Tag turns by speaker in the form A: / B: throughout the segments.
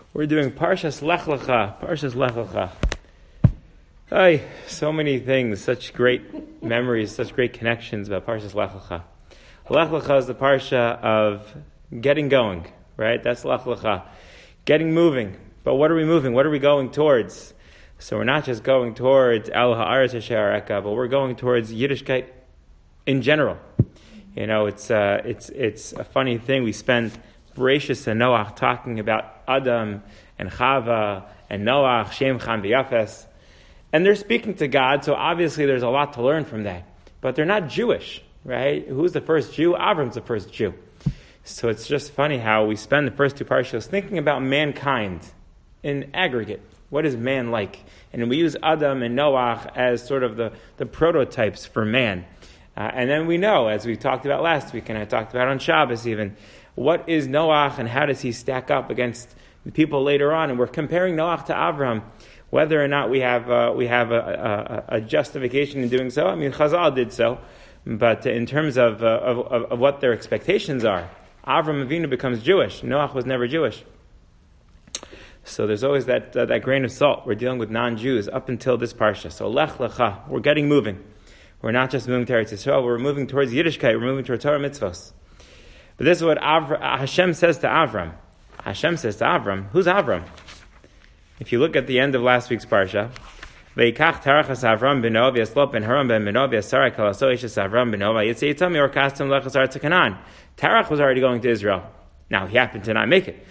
A: We're doing Parshas Lech Lecha. Parshas Lech Lecha. Ay, so many things, such great memories, such great connections about Parshas Lech Lecha. Lech Lecha is the parsha of getting going, right? That's Lech Lecha. Getting moving. But what are we moving? What are we going towards? So we're not just going towards El Ha'aretz Asher Areka, but we're going towards Yiddishkeit in general. You know, it's a funny thing. We spend Bereshis and Noach talking about Adam and Chava and Noach, Shem, Cham, v'Yafes. And they're speaking to God, so obviously there's a lot to learn from that. But they're not Jewish, right? Who's the first Jew? Avram's the first Jew. So it's just funny how we spend the first two parshas thinking about mankind in aggregate. What is man like? And we use Adam and Noach as sort of the prototypes for man. And then we know, as we talked about last week, and I talked about on Shabbos even, what is Noach and how does he stack up against the people later on? And we're comparing Noach to Avram, whether or not we have a justification in doing so. I mean, Chazal did so, but in terms of what their expectations are, Avram Avinu becomes Jewish. Noach was never Jewish. So there's always that grain of salt. We're dealing with non-Jews up until this parsha. So Lech Lecha, we're getting moving. We're not just moving to Eretz Yisrael, we're moving towards Yiddishkeit, we're moving towards Torah mitzvos. But this is what Hashem says to Avram. Hashem says to Avram, who's Avram? If you look at the end of last week's parsha, Veikach tarachas Avram b'no v'yaslop ben Haram ben b'no v'yasara kalaso ishes Avram b'no v'yitzei yitam yorkastim lechas aretz Canaan. Terach was already going to Israel. Now he happened to not make it.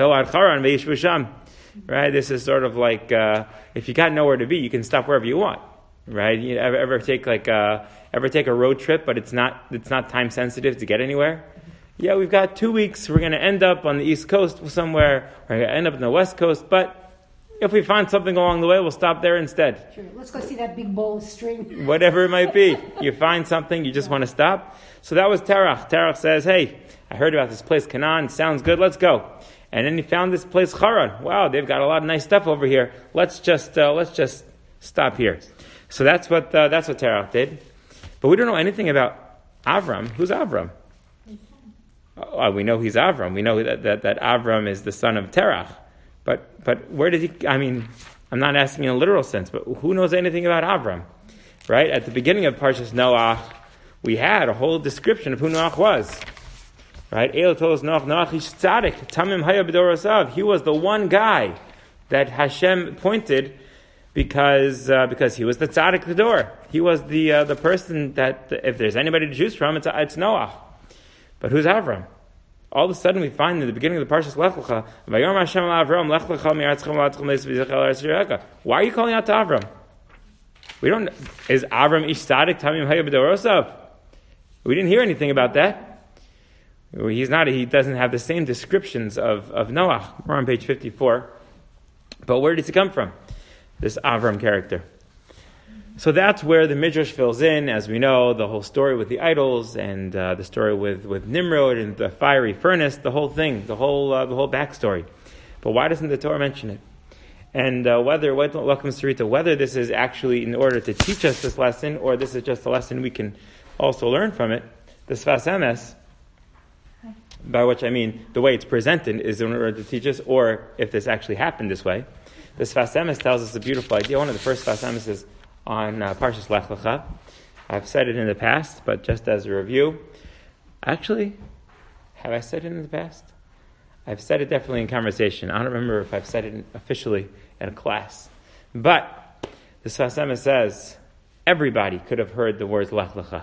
A: Right? This is sort of like if you got nowhere to be, you can stop wherever you want. Right? You ever take a road trip, but it's not time sensitive to get anywhere? Yeah, we've got 2 weeks. We're going to end up on the East Coast somewhere. We're going to end up on the West Coast. But if we find something along the way, we'll stop there instead.
B: Sure. Let's go see that big bowl of string.
A: Whatever it might be. You find something, you just want to stop. So that was Terach. Terach says, hey, I heard about this place, Canaan. Sounds good. Let's go. And then he found this place, Haran. Wow, they've got a lot of nice stuff over here. Let's just stop here. So that's what Terach did. But we don't know anything about Avram. Who's Avram? We know he's Avram. We know that Avram is the son of Terach. But where did he? I mean, I'm not asking in a literal sense, but who knows anything about Avram? Right? At the beginning of Parshas Noach, we had a whole description of who Noach was. Right? Elo told us Noach ish tzaddik, tamim haya b'dorosav. He was the one guy that Hashem pointed because he was the tzaddik l'dor. He was the person that if there's anybody to choose from, it's Noach. But who's Avram? All of a sudden we find in the beginning of the Parshas Lech Lecha, Vayom Hashem Avram Lech Lecha mi'aretzchem la'atzchem le'svizech el Eretz Yisrael. Why are you calling out to Avram? We don't. Is Avram ish tzaddik tamim haya b'dorosav? We didn't hear anything about that. He's not. He doesn't have the same descriptions of Noach. We're on page 54. But where does he come from? This Avram character. So that's where the Midrash fills in, as we know, the whole story with the idols and the story with Nimrod and the fiery furnace, the whole thing, the whole backstory. But why doesn't the Torah mention it? And whether this is actually in order to teach us this lesson, or this is just a lesson we can also learn from it, the Sfas Emes, by which I mean the way it's presented is in order to teach us, or if this actually happened this way, the Sfas Emes tells us a beautiful idea. One of the first Sfas Emes is on Parshas Lech Lecha. I've said it in the past, but just as a review. Actually, have I said it in the past? I've said it definitely in conversation. I don't remember if I've said it officially in a class. But the Sfas Emes says, everybody could have heard the words Lech Lecha.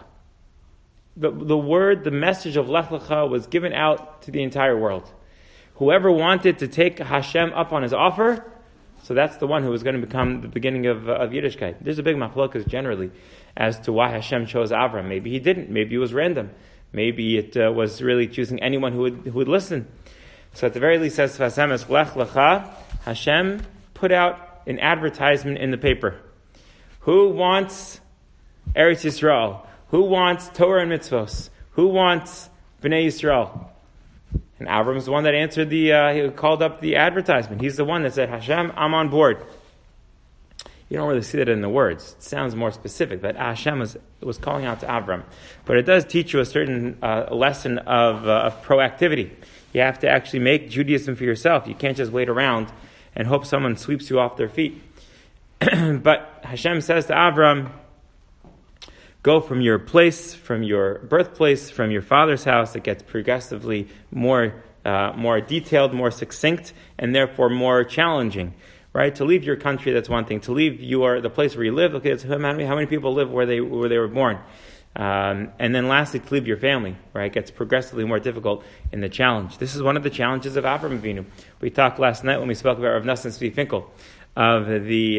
A: The message of Lech Lecha was given out to the entire world. Whoever wanted to take Hashem up on his offer, so that's the one who was going to become the beginning of Yiddishkeit. There's a big machlokas generally as to why Hashem chose Avram. Maybe he didn't. Maybe it was random. Maybe it was really choosing anyone who would listen. So at the very least, says Sfas Emes, Lech Lecha, Hashem put out an advertisement in the paper. Who wants Eretz Yisrael? Who wants Torah and mitzvos? Who wants Bnei Yisrael? And Avram is the one that answered he called up the advertisement. He's the one that said, Hashem, I'm on board. You don't really see that in the words. It sounds more specific, that Hashem was calling out to Avram. But it does teach you a certain lesson of proactivity. You have to actually make Judaism for yourself. You can't just wait around and hope someone sweeps you off their feet. But Hashem says to Avram, go from your place, from your birthplace, from your father's house. It gets progressively more detailed, more succinct, and therefore more challenging. Right? To leave your country, that's one thing. To leave the place where you live, okay, that's how many people live where they were born. And then lastly, to leave your family, right? It gets progressively more difficult in the challenge. This is one of the challenges of Avram Avinu. We talked last night when we spoke about Rav Nosson Tzvi Finkel of the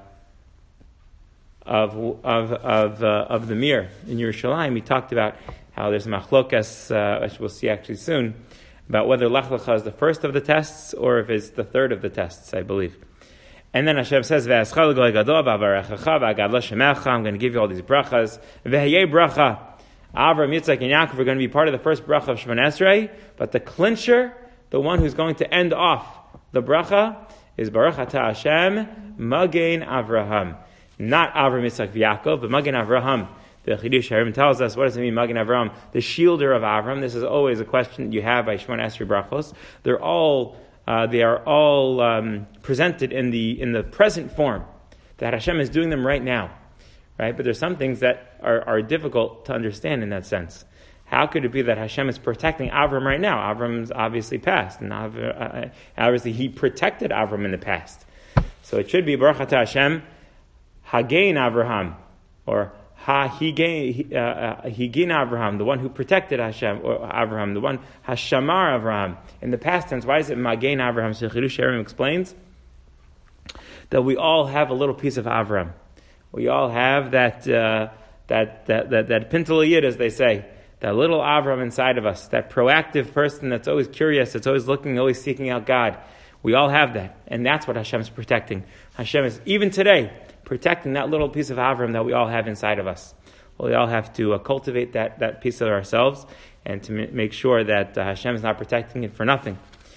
A: Mir in Yerushalayim. We talked about how there's machlokas, which we'll see actually soon, about whether Lech Lecha is the first of the tests or if it's the third of the tests, I believe. And then Hashem says, I'm going to give you all these brachas. Avram, Yitzchak, and Yaakov are going to be part of the first bracha of Shemona Esrei, but the clincher, the one who's going to end off the bracha, is Baruch Atah Hashem, Magen Avraham. Not Avram, Yitzchak, Yaakov, but Magen Avraham. The Chidush HaRim tells us, what does it mean, Magen Avraham? The shielder of Avram. This is always a question that you have by Shemona Esrei brachos. They are all presented in the present form, that Hashem is doing them right now, right? But there's some things that are difficult to understand in that sense. How could it be that Hashem is protecting Avram right now? Avram's obviously past, and obviously he protected Avram in the past. So it should be Baruch Atah Hashem, Hagein Avraham, or Higin Avraham, the one who protected Hashem, or Avraham, the one Hashamar Avraham. In the past tense, why is it Magen Avraham? So Chidush HaRim explains that we all have a little piece of Avraham. We all have that pintel yid, as they say, that little Avraham inside of us, that proactive person that's always curious, that's always looking, always seeking out God. We all have that, and that's what Hashem is protecting. Hashem is, even today, protecting that little piece of Avram that we all have inside of us. Well, we all have to cultivate that piece of ourselves and to make sure that Hashem is not protecting it for nothing.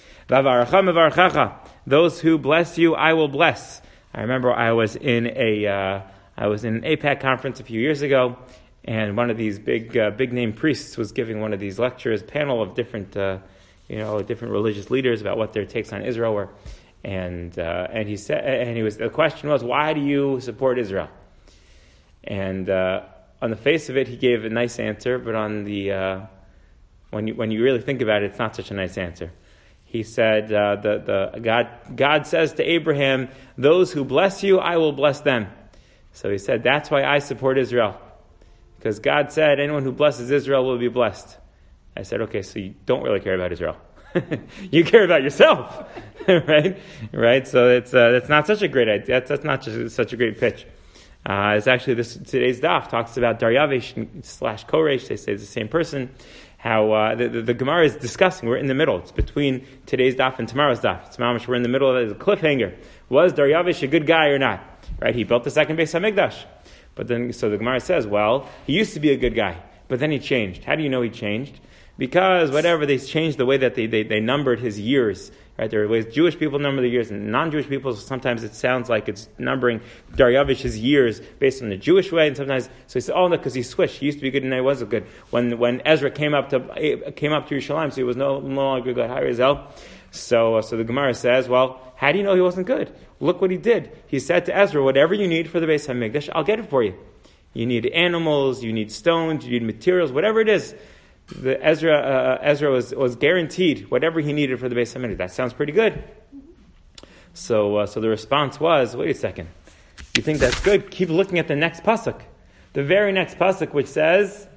A: Those who bless you, I will bless. I remember I was in an APAC conference a few years ago, and one of these big name priests was giving one of these lectures, panel of different religious leaders about what their takes on Israel were. And he said, the question was, why do you support Israel? And on the face of it, he gave a nice answer, but on the when you really think about it, it's not such a nice answer. He said, God says to Abraham, "Those who bless you, I will bless them." So he said, that's why I support Israel, because God said, anyone who blesses Israel will be blessed. I said, okay, so you don't really care about Israel. You care about yourself, right? So that's not such a great idea. That's not just such a great pitch. It's actually today's daf talks about Daryavish / Koresh. They say it's the same person. How the Gemara is discussing. We're in the middle. It's between today's daf and tomorrow's daf. It's mamash. We're in the middle of the cliffhanger. Was Daryavish a good guy or not? Right? He built the second Beis Hamikdash. But then, so the Gemara says, well, he used to be a good guy, but then he changed. How do you know he changed? Because they changed the way that they numbered his years. Right? There are ways Jewish people number the years, and non-Jewish people, sometimes it sounds like it's numbering Daryavish's years based on the Jewish way, and sometimes, so he said, oh no, because he switched. He used to be good and he wasn't good. When Ezra came up to Yerushalayim, so he was no longer good. So the Gemara says, well, how do you know he wasn't good? Look what he did. He said to Ezra, whatever you need for the Beis Hamikdash, I'll get it for you. You need animals, you need stones, you need materials, whatever it is. Ezra was guaranteed whatever he needed for the Beis Hamikdash. That sounds pretty good. So the response was, wait a second. You think that's good? Keep looking at the next pasuk. The very next pasuk which says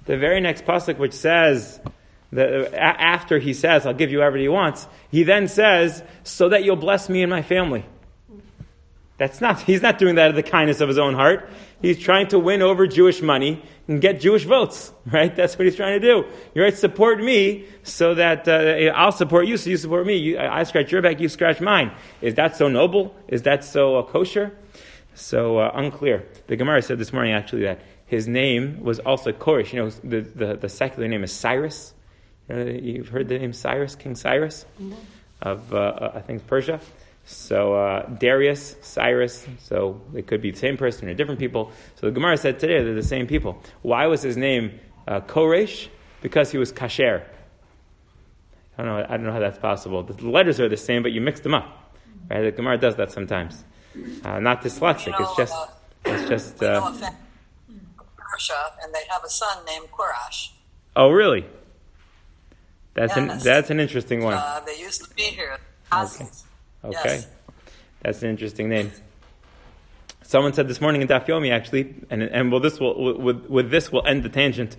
A: that after he says, I'll give you whatever he wants, he then says, so that you'll bless me and my family. He's not doing that out of the kindness of his own heart. He's trying to win over Jewish money and get Jewish votes, right? That's what he's trying to do. You're right, support me so that I'll support you, so you support me. I scratch your back, you scratch mine. Is that so noble? Is that so kosher? So unclear. The Gemara said this morning actually that his name was also Koresh. You know, the secular name is Cyrus. You've heard the name Cyrus, King Cyrus of I think Persia. So Darius, Cyrus, so they could be the same person or different people. So the Gemara said today they're the same people. Why was his name Koresh? Because he was kasher. I don't know how that's possible. The letters are the same, but you mix them up. Right? The Gemara does that sometimes. Not dyslexic. It's just.
C: We know a family, Parsha, and they have a son named Korash.
A: Oh, really? That's
C: Yes.
A: an interesting one.
C: They used to be here.
A: Okay.
C: Yes.
A: That's an interesting name. Someone said this morning in Daf Yomi, actually, and well, this will end the tangent.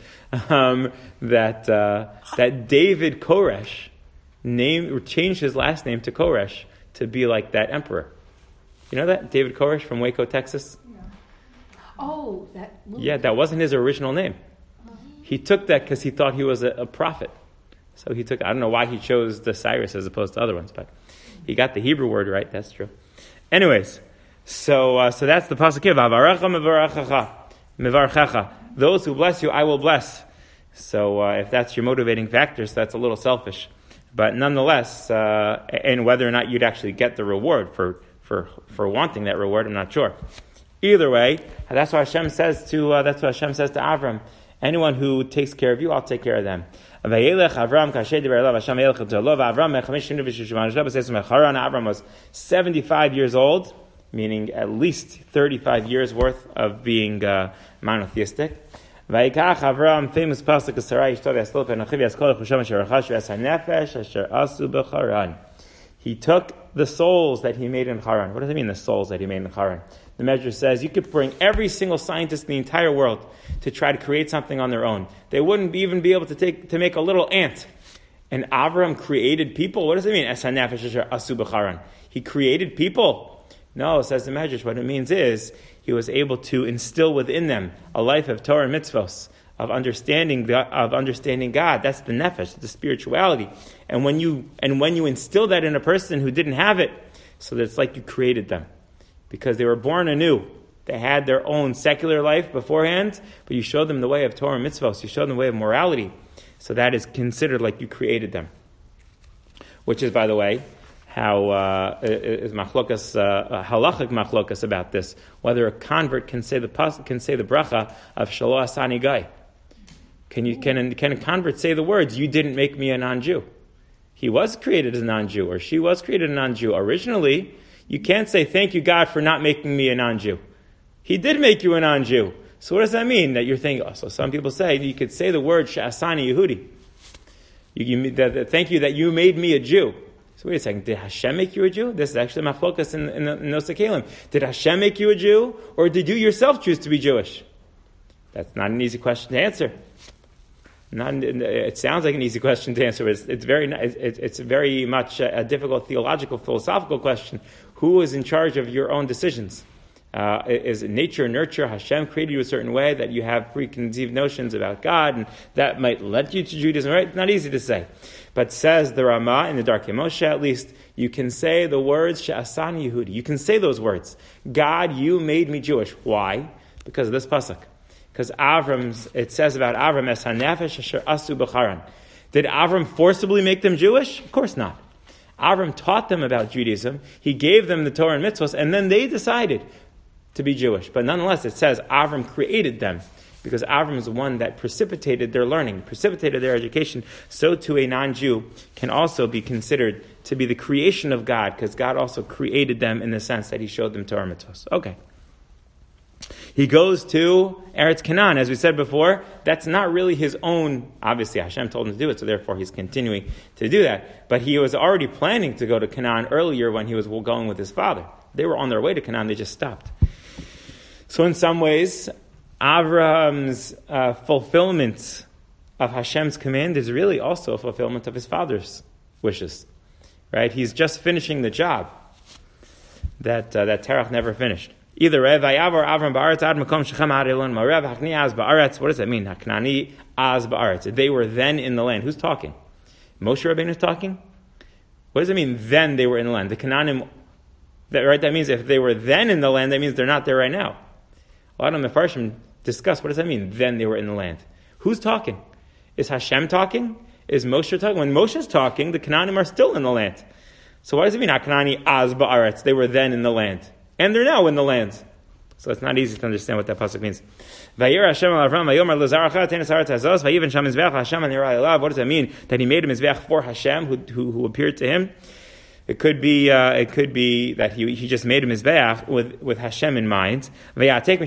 A: That David Koresh changed his last name to Koresh to be like that emperor. You know that David Koresh from Waco, Texas?
B: Yeah. Oh, that.
A: Yeah, that wasn't his original name. He took that because he thought he was a prophet. So he took. I don't know why he chose the Cyrus as opposed to other ones, but he got the Hebrew word right. That's true. Anyways. So that's the pasuk here. Those who bless you, I will bless. So if that's your motivating factor, so that's a little selfish. But nonetheless, and whether or not you'd actually get the reward for wanting that reward, I'm not sure. Either way, that's what Hashem says to Avram. Anyone who takes care of you, I'll take care of them. Avram was 75 years old, meaning at least 35 years worth of being monotheistic. Vayikach Avram, famous pasuk of Sarai, he took the souls that he made in Haran. What does it mean, the souls that he made in Haran? The Medrash says you could bring every single scientist in the entire world to try to create something on their own. They wouldn't even be able to make a little ant. And Avram created people. What does it mean? He created people. No, says the Medrash, what it means is he was able to instill within them a life of Torah and mitzvos, of understanding God. That's the nefesh, the spirituality. And when you instill that in a person who didn't have it, so that it's like you created them, because they were born anew. They had their own secular life beforehand, but you showed them the way of Torah and mitzvos. You showed them the way of morality. So that is considered like you created them. Which is, by the way, how is machlokas, halachic machlokas about this, whether a convert can say the bracha of Shelo Asani Gai. Can a convert say the words, "You didn't make me a non-Jew"? He was created as a non-Jew, or she was created a non-Jew. Originally, you can't say, "Thank you, God, for not making me a non-Jew." He did make you a non-Jew. So what does that mean? That you're thinking, so some people say, you could say the word Sha'asani Yehudi. Thank you that you made me a Jew. So wait a second, did Hashem make you a Jew? This is actually machlokas in Nosei Kelim. Did Hashem make you a Jew, or did you yourself choose to be Jewish? That's not an easy question to answer. It sounds like an easy question to answer, but it's very much a difficult theological, philosophical question. Who is in charge of your own decisions? Is it nature, nurture? Hashem created you a certain way that you have preconceived notions about God, and that might lead you to Judaism, right? Not easy to say. But says the Ramah, in the Darkei Moshe at least, you can say the words, She'asani Yehudi. You can say those words. God, you made me Jewish. Why? Because of this pasuk. Because it says about Avram, Es HaNefesh Asher Asu B'Charan. Did Avram forcibly make them Jewish? Of course not. Avram taught them about Judaism. He gave them the Torah and mitzvahs, and then they decided to be Jewish. But nonetheless, it says Avram created them, because Avram is the one that precipitated their learning, precipitated their education. So too a non-Jew can also be considered to be the creation of God, because God also created them in the sense that he showed them Torah and mitzvahs. Okay. He goes to Eretz Canaan, as we said before. That's not really his own. Obviously, Hashem told him to do it, so therefore he's continuing to do that. But he was already planning to go to Canaan earlier when he was going with his father. They were on their way to Canaan, they just stopped. So in some ways, Avram's fulfillment of Hashem's command is really also a fulfillment of his father's wishes. Right? He's just finishing the job that Terach never finished. Either Vayavar Avram Ba'aretz Ad Makom Shechem Ad Elon Marev Hakni Az Ba'aretz. What does that mean? Haknani Az Ba'aretz. They were then in the land. Who's talking? Moshe Rabbeinu is talking? What does it mean? Then they were in the land. The Canaanim. That means if they were then in the land, that means they're not there right now. A lot of Mefarshim discuss what does that mean? Then they were in the land. Who's talking? Is Hashem talking? Is Moshe talking? When Moshe's talking, the Canaanim are still in the land. So what does it mean? Haknani Az Ba'aretz. They were then in the land. And they're now in the land. So it's not easy to understand what that pasuk means. Vayir Hashem al Avram vayomer lezaracha tenes haaretz hazos vayiven sham mizbeach Hashem and Yirai Elav. What does that mean? That he made a mizbeach for Hashem, who appeared to him. It could be that he just made a mizbeach with Hashem in mind. He makes another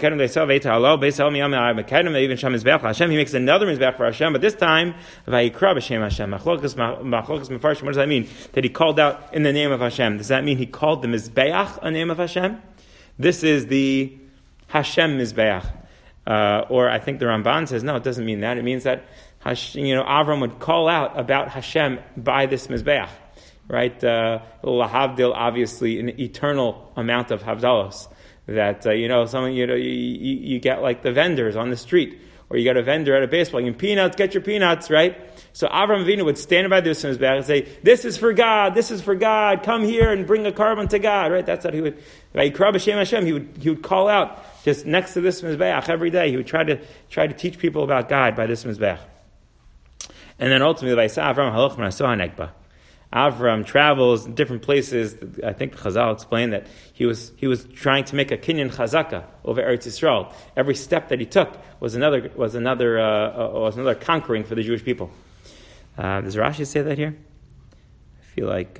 A: mizbeach for Hashem, but this time vayikra b'shem Hashem. Machlokas mefarshim. What does that mean? That he called out in the name of Hashem. Does that mean he called the mizbeach a name of Hashem? This is the Hashem mizbeach, or I think the Ramban says no. It doesn't mean that. It means that Avram would call out about Hashem by this mizbeach. Right, lahavdil, obviously an eternal amount of havdalos. That you get like the vendors on the street, or you get a vendor at a baseball game. Peanuts, get your peanuts, right? So Avram Avinu would stand by this mizbeach and say, "This is for God. This is for God. Come here and bring a carbon to God." Right? That's what he would. Vayikra b'shem Hashem. He would call out just next to this mizbeach every day. He would try to teach people about God by this mizbeach. And then ultimately, Avram haloch v'naso hanegba. Avram travels in different places. I think the Chazal explained that he was trying to make a kinyan chazaka over Eretz Yisrael. Every step that he took was another conquering for the Jewish people. Does Rashi say that here? I feel like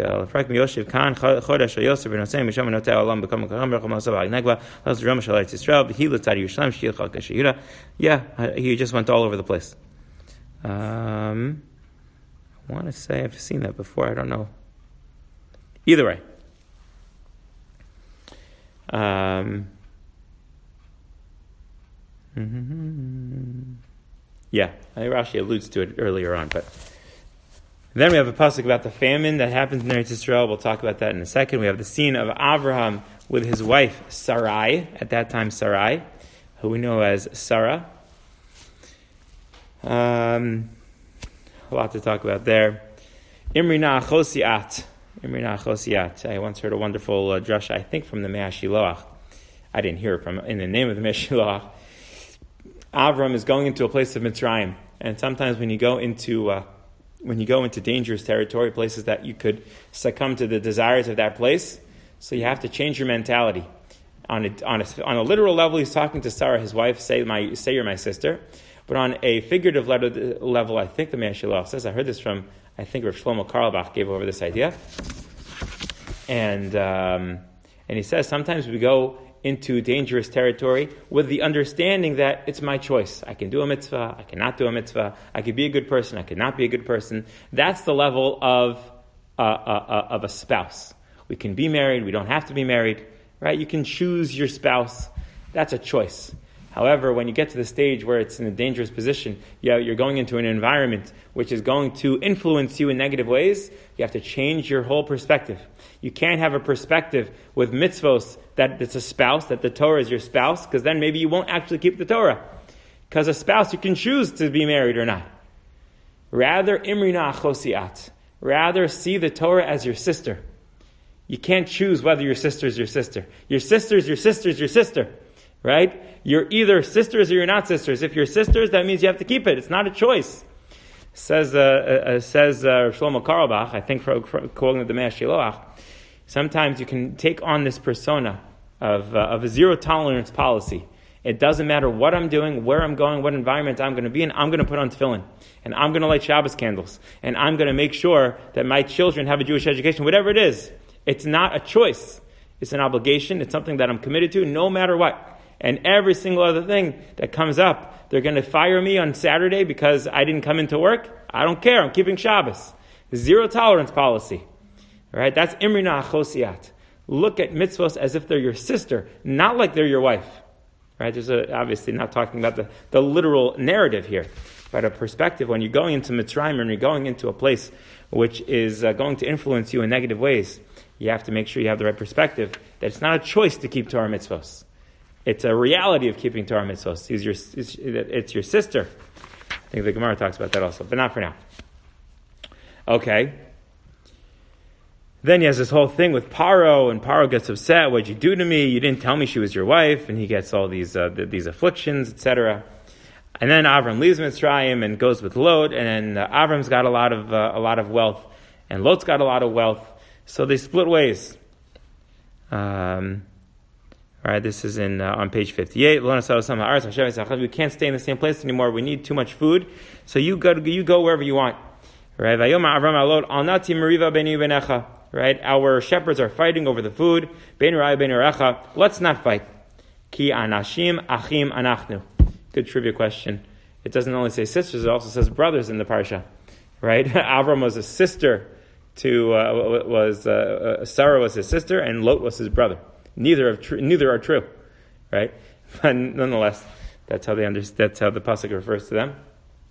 A: he just went all over the place. I want to say I've seen that before. I don't know. Either way. Yeah, I think Rashi alludes to it earlier on. But then we have a pasuk about the famine that happens in Eretz Yisrael. We'll talk about that in a second. We have the scene of Abraham with his wife Sarai, at that time Sarai, who we know as Sarah. A lot to talk about there. Imrina Chosiat. I once heard a wonderful drasha, I think from the Mea Shiloach. I didn't hear it in the name of the Mea Shiloach. Avram is going into a place of Mitzrayim, and sometimes when you go into dangerous territory, places that you could succumb to the desires of that place, so you have to change your mentality. On a literal level, he's talking to Sarah, his wife, say you're my sister. But on a figurative level, I think the Mea Shiloach says, I heard this from, I think Rav Shlomo Karlbach gave over this idea. And he says, sometimes we go into dangerous territory with the understanding that it's my choice. I can do a mitzvah, I cannot do a mitzvah, I can be a good person, I cannot be a good person. That's the level of a spouse. We can be married, we don't have to be married, right? You can choose your spouse. That's a choice. However, when you get to the stage where it's in a dangerous position, you're going into an environment which is going to influence you in negative ways, you have to change your whole perspective. You can't have a perspective with mitzvos that it's a spouse, that the Torah is your spouse, because then maybe you won't actually keep the Torah. Because a spouse, you can choose to be married or not. Rather, imrina chosiat. Rather, see the Torah as your sister. You can't choose whether your sister is your sister. Your sister is your sister is your sister. Right? You're either sisters or you're not sisters. If you're sisters, that means you have to keep it. It's not a choice. Says Shlomo Karlbach, I think for quoting the Mea Shiloach, sometimes you can take on this persona of a zero tolerance policy. It doesn't matter what I'm doing, where I'm going, what environment I'm going to be in, I'm going to put on tefillin. And I'm going to light Shabbos candles. And I'm going to make sure that my children have a Jewish education, whatever it is. It's not a choice. It's an obligation. It's something that I'm committed to no matter what. And every single other thing that comes up, they're going to fire me on Saturday because I didn't come into work. I don't care. I'm keeping Shabbos. Zero tolerance policy. Right? That's imrina chosiat. Look at mitzvos as if they're your sister, not like they're your wife. Right? There's obviously not talking about the literal narrative here, but a perspective when you're going into Mitzrayim and you're going into a place which is going to influence you in negative ways. You have to make sure you have the right perspective that it's not a choice to keep Torah mitzvos. It's a reality of keeping Torah mitzvos. It's your sister. I think the Gemara talks about that also, but not for now. Okay. Then he has this whole thing with Paro, and Paro gets upset. What'd you do to me? You didn't tell me she was your wife, and he gets all these afflictions, etc. And then Avram leaves Mitzrayim and goes with Lot, and then Avram's got a lot of wealth, and Lot's got a lot of wealth. So they split ways. All right, this is on page 58. We can't stay in the same place anymore. We need too much food, so you go wherever you want. Right? Right? Our shepherds are fighting over the food. Let's not fight. Ki anashim achim anachnu. Good trivia question. It doesn't only say sisters; it also says brothers in the parsha. Right? Avram was a sister to Sarah was his sister, and Lot was his brother. Neither are true, right? But nonetheless, that's how that's how the pasuk refers to them.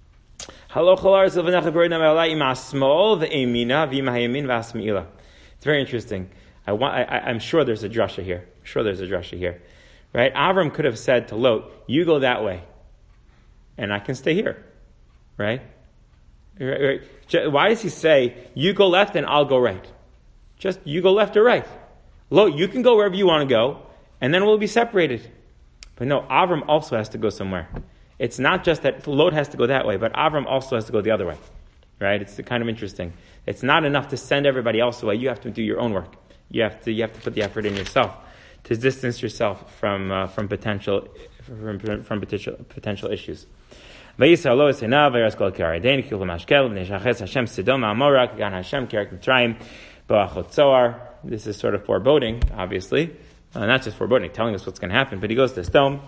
A: It's very interesting. I'm sure there's a drasha here. Right? Avram could have said to Lot, "You go that way, and I can stay here." Right? Why does he say, "You go left and I'll go right"? Just you go left or right. Lot, you can go wherever you want to go, and then we'll be separated. But no, Avram also has to go somewhere. It's not just that Lot has to go that way, but Avram also has to go the other way. Right? It's kind of interesting. It's not enough to send everybody else away. You have to do your own work. You have to put the effort in yourself to distance yourself from potential issues. This is sort of foreboding, obviously. Not just foreboding, telling us what's going to happen, but he goes to Sodom.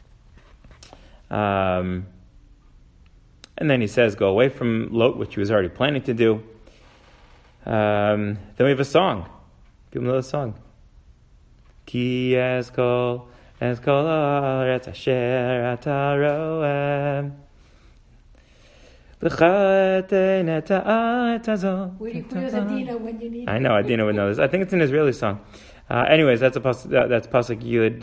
A: And then he says, go away from Lot, which he was already planning to do. Then we have a song. People know the song. Ki eskol haaretz asher ata roem.
B: Where is Adina when you need
A: I know Adina would know this. I think it's an Israeli song. Anyways, that's pasuk Yud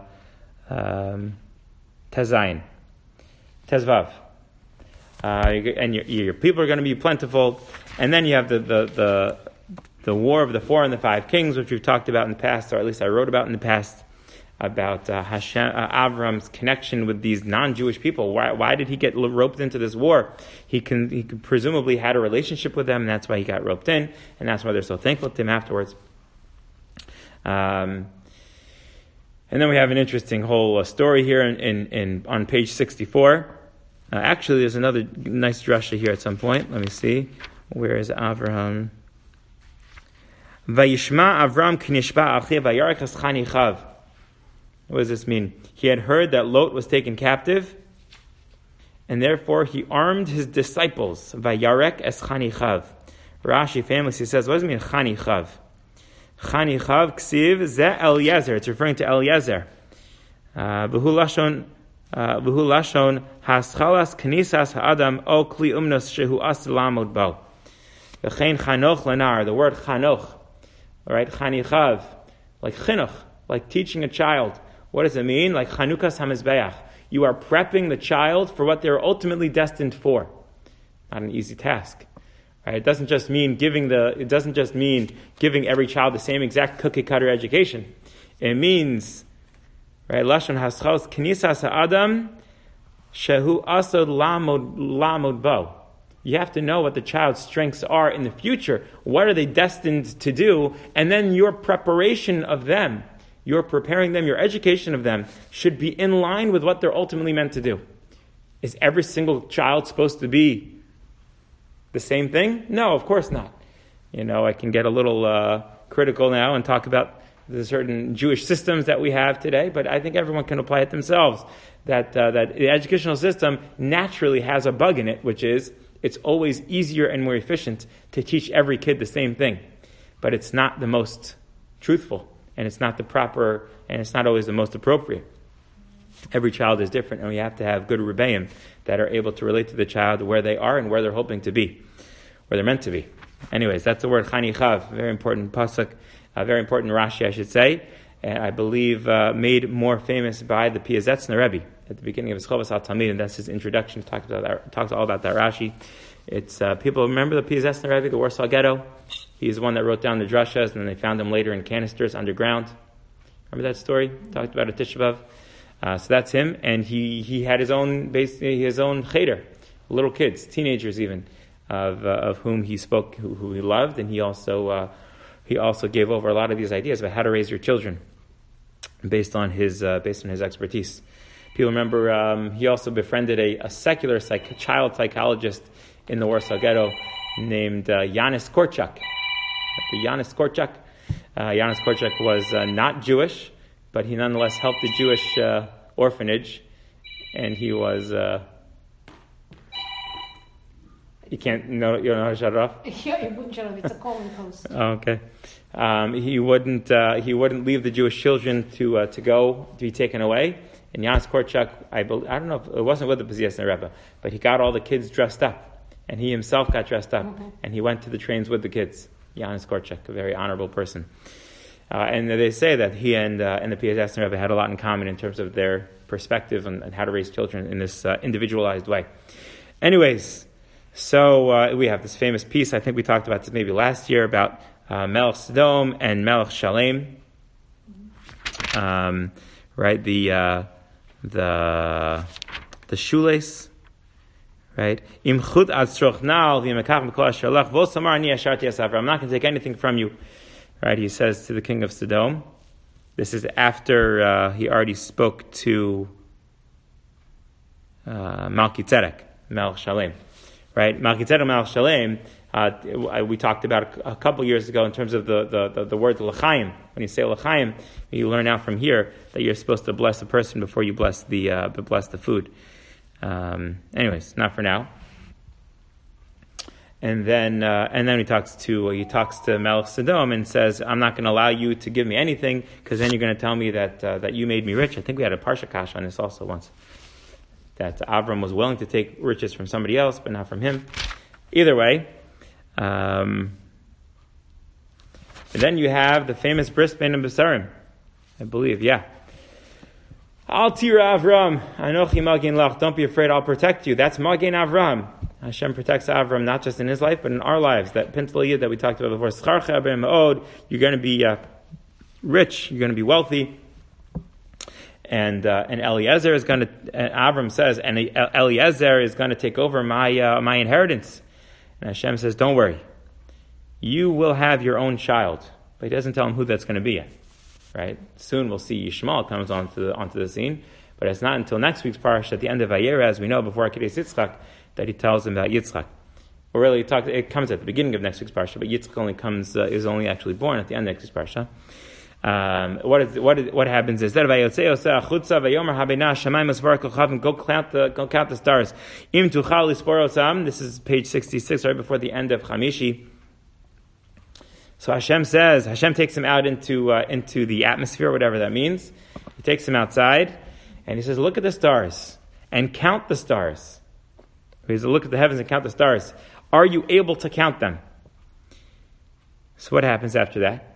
A: Tezayin, Tezvav, and your people are going to be plentiful. And then you have the war of the 4 and the 5 kings, which we've talked about in the past, or at least I wrote about in the past, about Avram's connection with these non-Jewish people. Why did he get roped into this war? He presumably had a relationship with them, and that's why he got roped in, and that's why they're so thankful to him afterwards. And then we have an interesting whole story here on page 64. Actually, there's another nice drasha here at some point. Let me see. Where is Avraham? Vayishma Avram kinishba achiv vayarech es chanichav. What does this mean? He had heard that Lot was taken captive, and therefore he armed his disciples. Vayarek es chanichav. Rashi famously says, what does it mean, chanichav? Chanichav ksiv ze Eliezer. It's referring to Eliezer. V'hu lashon haschalas knisas ha'adam o kli umnos shehu as lamod bo. V'chein chanoch lenar. The word chanoch, all right, chanichav, like chinuch, like teaching a child. What does it mean? Like Chanukas HaMizbeach. You are prepping the child for what they're ultimately destined for. Not an easy task. Right? It doesn't just mean giving every child the same exact cookie cutter education. It means, right, Lashon Haschos Knisas Ha'adam Shehu Asod Lamod Bo. You have to know what the child's strengths are in the future. What are they destined to do? And then your preparation of them, you're preparing them, your education of them should be in line with what they're ultimately meant to do. Is every single child supposed to be the same thing? No, of course not. I can get a little critical now and talk about the certain Jewish systems that we have today, but I think everyone can apply it themselves. That the educational system naturally has a bug in it, which is it's always easier and more efficient to teach every kid the same thing. But it's not the most truthful. And it's not the proper, and it's not always the most appropriate. Every child is different, and we have to have good rebbeim that are able to relate to the child where they are and where they're hoping to be, where they're meant to be. Anyways, that's the word chanichav, very important pasuk, very important Rashi, I should say, and I believe made more famous by the Piazetzner Rebbe at the beginning of his Chovas HaTalmid, and that's his introduction. Talks all about that Rashi. It's people remember the Piazetzner Rebbe, the Warsaw Ghetto. He's the one that wrote down the drashas, and then they found him later in canisters underground. Remember that story? Talked about a Tisha B'Av. So that's him, and he had his own cheder, little kids, teenagers even, of whom he spoke, who he loved, and he also gave over a lot of these ideas about how to raise your children. based on his expertise. People remember he also befriended a secular child psychologist in the Warsaw Ghetto named Yanis Korczak. Yanis Korczak. Yanis Korczak was not Jewish, but he nonetheless helped the Jewish orphanage, and he was. You don't know how to shut it off?
B: Yeah, it wouldn't shut off. It's a calling post.
A: Okay. He wouldn't leave the Jewish children to go to be taken away. And Yanis Korczak, I don't know if it wasn't with the Paziyasna Rebbe, but he got all the kids dressed up, and he himself got dressed up, and he went to the trains with the kids. Yanis Korczak, a very honorable person, and they say that he and the Paziyasna Rebbe had a lot in common in terms of their perspective and how to raise children in this individualized way. Anyways, so we have this famous piece. I think we talked about this maybe last year about Melech Sodom and Melech Shalem. Right, the shoelace, right? I'm not going to take anything from you, right? He says to the king of Sodom. This is after he already spoke to Melchizedek, Melech Shalem, right? Melchizedek, Melech Shalem. We talked about a couple years ago in terms of the word l'chaim. When you say l'chaim, you learn out from here that you're supposed to bless a person before you bless the food. Anyways, not for now. And then he talks to Melech Sodom and says, "I'm not going to allow you to give me anything, because then you're going to tell me that you made me rich." I think we had a Parsha Kash on this also once. That Avram was willing to take riches from somebody else, but not from him. Either way. And then you have the famous bris bein besarim, I believe, yeah. Al tira Avram, anochi magen lach. Don't be afraid, I'll protect you. That's magen Avram. Hashem protects Avram not just in his life, but in our lives. That pintel yid that we talked about before. Scharcha ben ma'od. You're going to be rich. You're going to be wealthy. And Eliezer is going to. Avram says, and Eliezer is going to take over my inheritance. And Hashem says, don't worry. You will have your own child. But he doesn't tell him who that's going to be yet. Right? Soon we'll see Yishmael comes onto the scene. But it's not until next week's parsha, at the end of Vayera, as we know, before Akedah Yitzchak, that he tells him about Yitzchak. Or really, it comes at the beginning of next week's parsha, but Yitzchak is only actually born at the end of next week's parsha. What happens is that go count the stars. This is page 66, right before the end of Chamishi. So Hashem takes him out into the atmosphere, whatever that means. He takes him outside, and he says, "Look at the stars and count the stars." He says, "Look at the heavens and count the stars. Are you able to count them?" So what happens after that?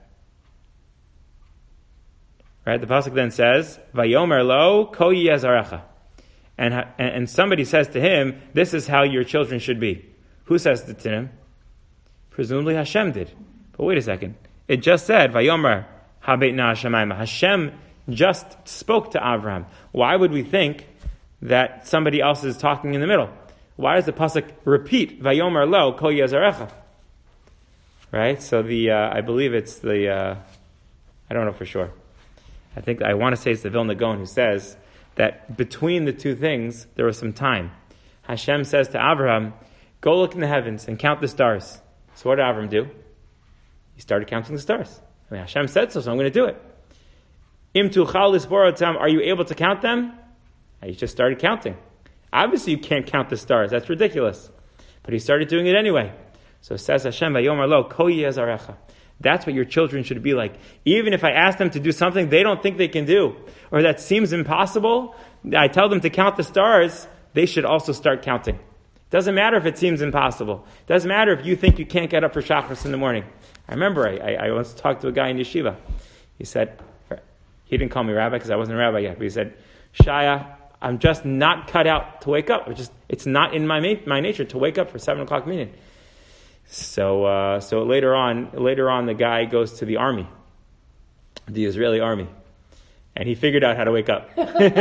A: Right, the pasuk then says, "Vayomer lo ko yezarecha," and somebody says to him, "This is how your children should be." Who says it to him? Presumably Hashem did. But wait a second. It just said, "Vayomer habeitna hashamayim." Hashem just spoke to Avraham. Why would we think that somebody else is talking in the middle? Why does the pasuk repeat, "Vayomer lo ko yezarecha"? Right. So I believe it's I don't know for sure. I want to say it's the Vilna Gaon who says that between the two things, there was some time. Hashem says to Avraham, "Go look in the heavens and count the stars." So what did Avraham do? He started counting the stars. Hashem said so I'm going to do it. Im tuchal lisbor otam, are you able to count them? And he just started counting. Obviously you can't count the stars. That's ridiculous. But he started doing it anyway. So says Hashem, Vayomer lo, ko yezarecha. That's what your children should be like. Even if I ask them to do something they don't think they can do, or that seems impossible, I tell them to count the stars, they should also start counting. Doesn't matter if it seems impossible. Doesn't matter if you think you can't get up for Shachris in the morning. I remember I once talked to a guy in yeshiva. He said, he didn't call me rabbi because I wasn't a rabbi yet, but he said, "Shaya, I'm just not cut out to wake up. It's not in my nature to wake up for 7 o'clock meeting." So later on, the guy goes to the army, the Israeli army, and he figured out how to wake up.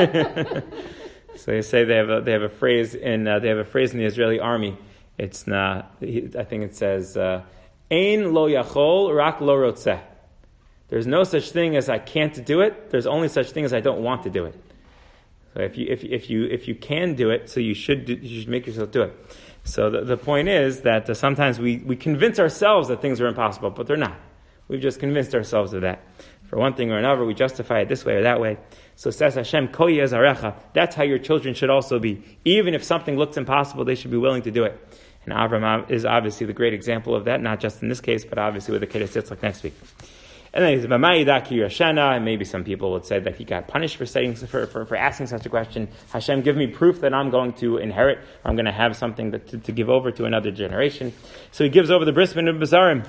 A: So they say they have a phrase in the Israeli army. It's not. I think it says, "Ein lo yachol rak lo rotzeh." There's no such thing as I can't do it. There's only such thing as I don't want to do it. So if you can do it, so you should make yourself do it. So the point is that sometimes we convince ourselves that things are impossible, but they're not. We've just convinced ourselves of that. For one thing or another, we justify it this way or that way. So says Hashem, Ko yezarecha. That's how your children should also be. Even if something looks impossible, they should be willing to do it. And Avram is obviously the great example of that, not just in this case, but obviously with the Kedah Sitzlach next week. And then he's and maybe some people would say that he got punished for asking such a question. Hashem, give me proof that I'm going to inherit, or I'm going to have something to give over to another generation. So he gives over the bris milah basarim.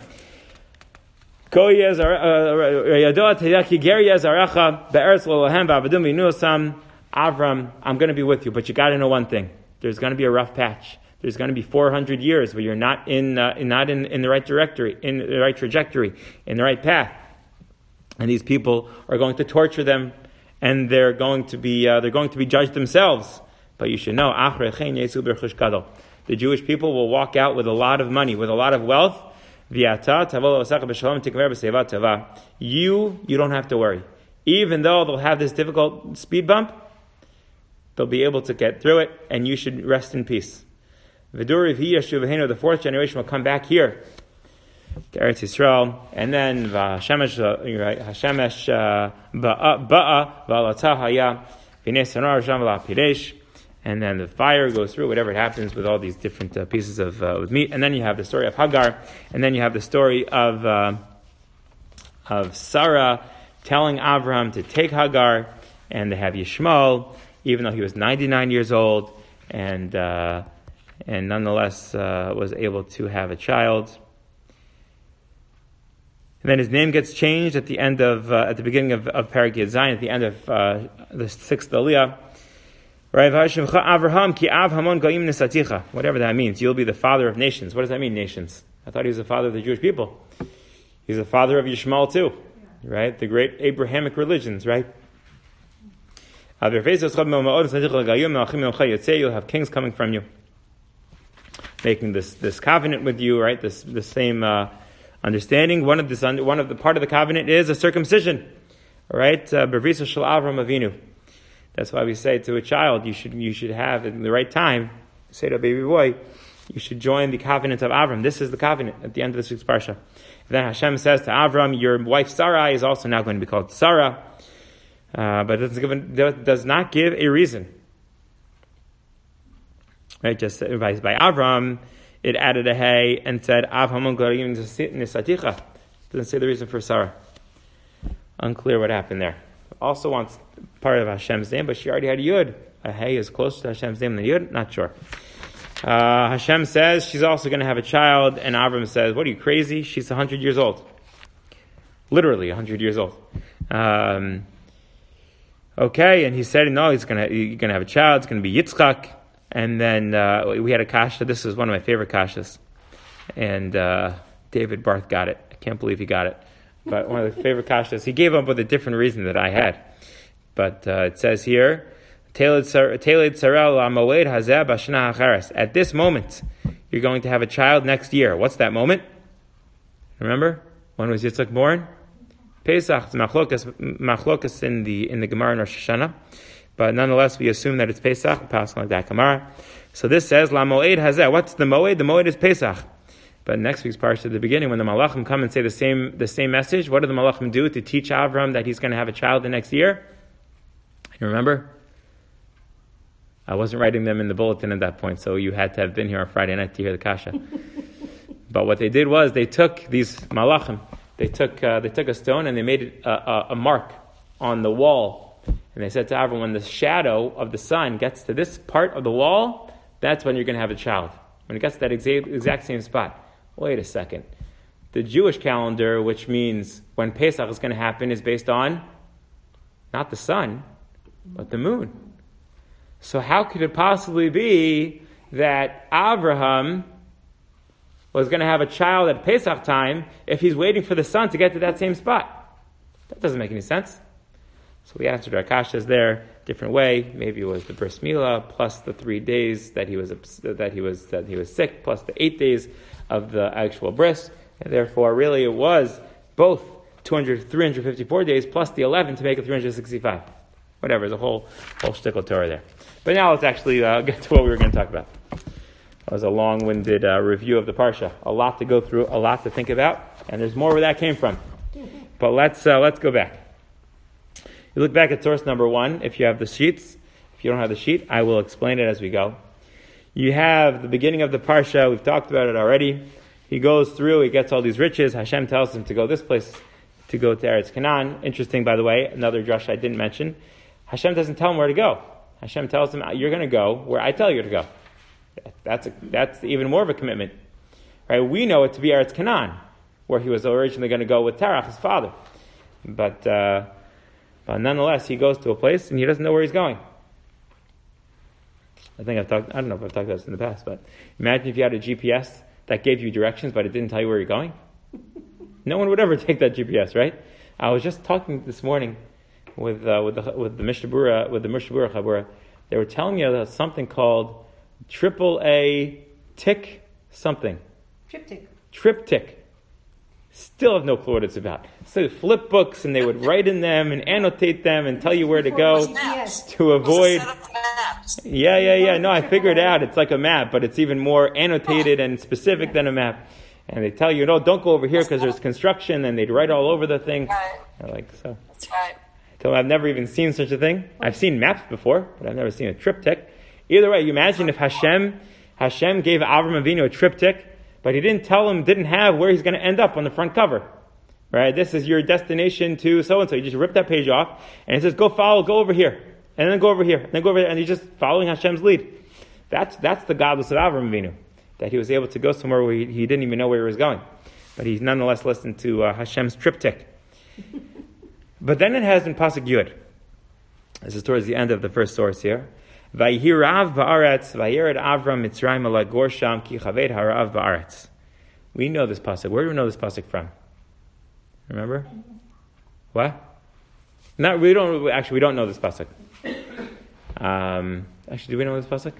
A: Avram, I'm going to be with you, but you got to know one thing. There's going to be a rough patch. There's going to be 400 years where you're not in the right trajectory, in the right path. And these people are going to torture them, and they're going to be judged themselves. But you should know, the Jewish people will walk out with a lot of money, with a lot of wealth. You don't have to worry. Even though they'll have this difficult speed bump, they'll be able to get through it, and you should rest in peace. The fourth generation will come back here to Eretz Yisrael, and then Hashemesh ba'a v'alatah haya and then the fire goes through whatever happens with all these different pieces of with meat, and then you have the story of Hagar, and then you have the story of Sarah telling Abraham to take Hagar, and they have Yishmael, even though he was 99 years old, and nonetheless was able to have a child. And then his name gets changed at the beginning of Perek Yud Zayin, at the end of the sixth Aliyah. Whatever that means, you'll be the father of nations. What does that mean, nations? I thought he was the father of the Jewish people. He's the father of Yishmael too, right? The great Abrahamic religions, right? You'll have kings coming from you, making this covenant with you, right? This same understanding. One of the part of the covenant is a circumcision, right? B'risa shel Avram Avinu. That's why we say to a child, you should have in the right time. Say to a baby boy, you should join the covenant of Avram. This is the covenant at the end of this week's parsha. Then Hashem says to Avram, your wife Sarah is also now going to be called Sarah, but it does not give a reason. Right, just by Avram, it added a hey and said Avhamon gorim nisaticha. Doesn't say the reason for Sarah. Unclear what happened there. Also wants part of Hashem's name, but she already had Yud. A hey is closer to Hashem's name than Yud. Not sure. Hashem says she's also going to have a child, and Avram says, "What are you, crazy? She's 100 years old. Literally 100 years old." Okay, and he said, "No, you're going to have a child. It's going to be Yitzchak." And then we had a kasha. This is one of my favorite kashas. And David Barth got it. I can't believe he got it. But one of the favorite kashas. He gave up with a different reason that I had. But it says here, at this moment, you're going to have a child next year. What's that moment? Remember? When was Yitzchak born? Pesach. It's machlokas in the Gemara in Rosh Hashanah. But nonetheless, we assume that it's Pesach, passing like that Gemara. So this says, La Moed Hazeh. What's the Moed? The Moed is Pesach. But next week's parsha at the beginning, when the Malachim come and say the same message, what do the Malachim do to teach Avram that he's going to have a child the next year? You remember? I wasn't writing them in the bulletin at that point, so you had to have been here on Friday night to hear the kasha. But what they did was they took these Malachim, they took a stone and they made it a mark on the wall. And they said to Avram, when the shadow of the sun gets to this part of the wall, that's when you're going to have a child. When it gets to that exact same spot. Wait a second. The Jewish calendar, which means when Pesach is going to happen, is based on not the sun, but the moon. So how could it possibly be that Abraham was going to have a child at Pesach time if he's waiting for the sun to get to that same spot? That doesn't make any sense. So we answered our kashas there different way. Maybe it was the bris milah plus the 3 days that he was sick plus the 8 days of the actual bris, and therefore really it was both 354 days plus the 11 to make it 365. Whatever, there's a whole shtickle Torah there. But now let's actually get to what we were going to talk about. That was a long-winded review of the Parsha. A lot to go through, a lot to think about, and there's more where that came from. But let's go back. You look back at source number 1, if you have the sheets. If you don't have the sheet, I will explain it as we go. You have the beginning of the Parsha. We've talked about it already. He goes through, he gets all these riches. Hashem tells him to go this place, to go to Eretz Canaan. Interesting, by the way, another drush I didn't mention. Hashem doesn't tell him where to go. Hashem tells him, you're going to go where I tell you to go. That's even more of a commitment. Right? We know it to be Eretz Canaan, where he was originally going to go with Terach, his father. But nonetheless, he goes to a place and he doesn't know where he's going. I don't know if I've talked about this in the past, but imagine if you had a GPS that gave you directions, but it didn't tell you where you're going. No one would ever take that GPS, right? I was just talking this morning with the Mishnah Berurah Chabura. They were telling me about something called AAA tick something. Triptych. Still have no clue what it's about. So they flip books and they would write in them and annotate them and tell you where to go to avoid. Yeah. No, I figured it out. It's like a map, but it's even more annotated and specific than a map. And they tell you, no, don't go over here because there's construction, and they'd write all over the thing.
C: Right.
A: So.
C: That's right.
A: So I've never even seen such a thing. I've seen maps before, but I've never seen a triptych. Either way, you imagine if Hashem gave Avram Avinu a triptych, but he didn't have where he's going to end up on the front cover. Right? This is your destination to so-and-so. You just rip that page off, and it says, go over here, and then go over here, and then go over there, and he's just following Hashem's lead. That's the godless of Avram Avinu, that he was able to go somewhere where he didn't even know where he was going. But he nonetheless listened to Hashem's triptych. But then it has in Pasuk Yud. This is towards the end of the first source here. Vayihirav ba'aretz, vayired Avram Mitzrayim ala gorsham ki chaved harav ba'aretz. We know this Pasuk. Where do we know this Pasuk from? Remember? What? We don't know this Pasuk. Actually, do we know this Pasuk?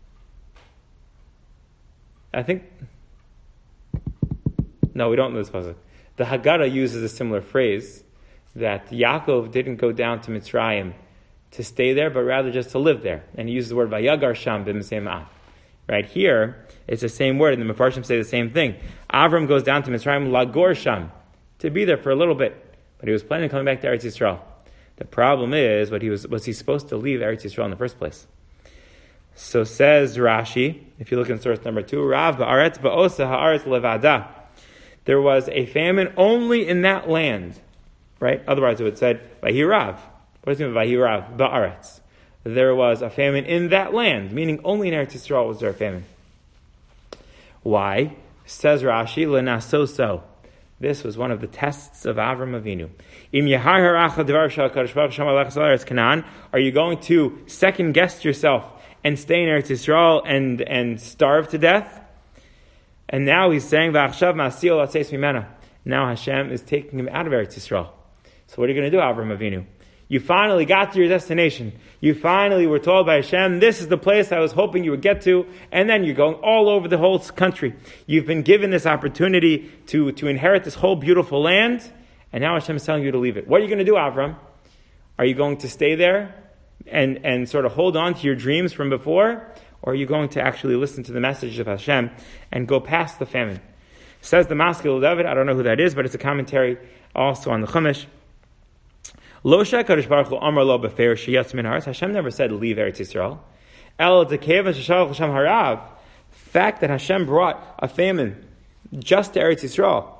A: I think... No, we don't know this Pasuk. The Haggadah uses a similar phrase, that Yaakov didn't go down to Mitzrayim to stay there, but rather just to live there. And he uses the word Vayagar Sham b'Mseimah. Right here, it's the same word, and the Mefarshim say the same thing. Avram goes down to Mitzrayim Lagor Sham, to be there for a little bit, but he was planning on coming back to Eretz Yisrael. The problem is, was he supposed to leave Eretz Yisrael in the first place? So says Rashi, if you look in source number 2, Rav ba'aretz ba'osa ha'aretz levada. There was a famine only in that land. Right? Otherwise it would have said, Vahirav. What does it mean, Vahirav? Ba'aretz. There was a famine in that land, meaning only in Eretz Yisrael was there a famine. Why? Says Rashi, L'nasoso. This was one of the tests of Avram Avinu. Are you going to second guess yourself and stay in Eretz Yisrael and starve to death? And now he's saying, now Hashem is taking him out of Eretz Yisrael. So what are you going to do, Avram Avinu? You finally got to your destination. You finally were told by Hashem, this is the place I was hoping you would get to, and then you're going all over the whole country. You've been given this opportunity to inherit this whole beautiful land, and now Hashem is telling you to leave it. What are you going to do, Avram? Are you going to stay there and sort of hold on to your dreams from before, or are you going to actually listen to the message of Hashem and go past the famine? Says the Maskil David, I don't know who that is, but it's a commentary also on the Chumash. Hashem never said leave Eretz Yisrael. The fact that Hashem brought a famine just to Eretz Yisrael.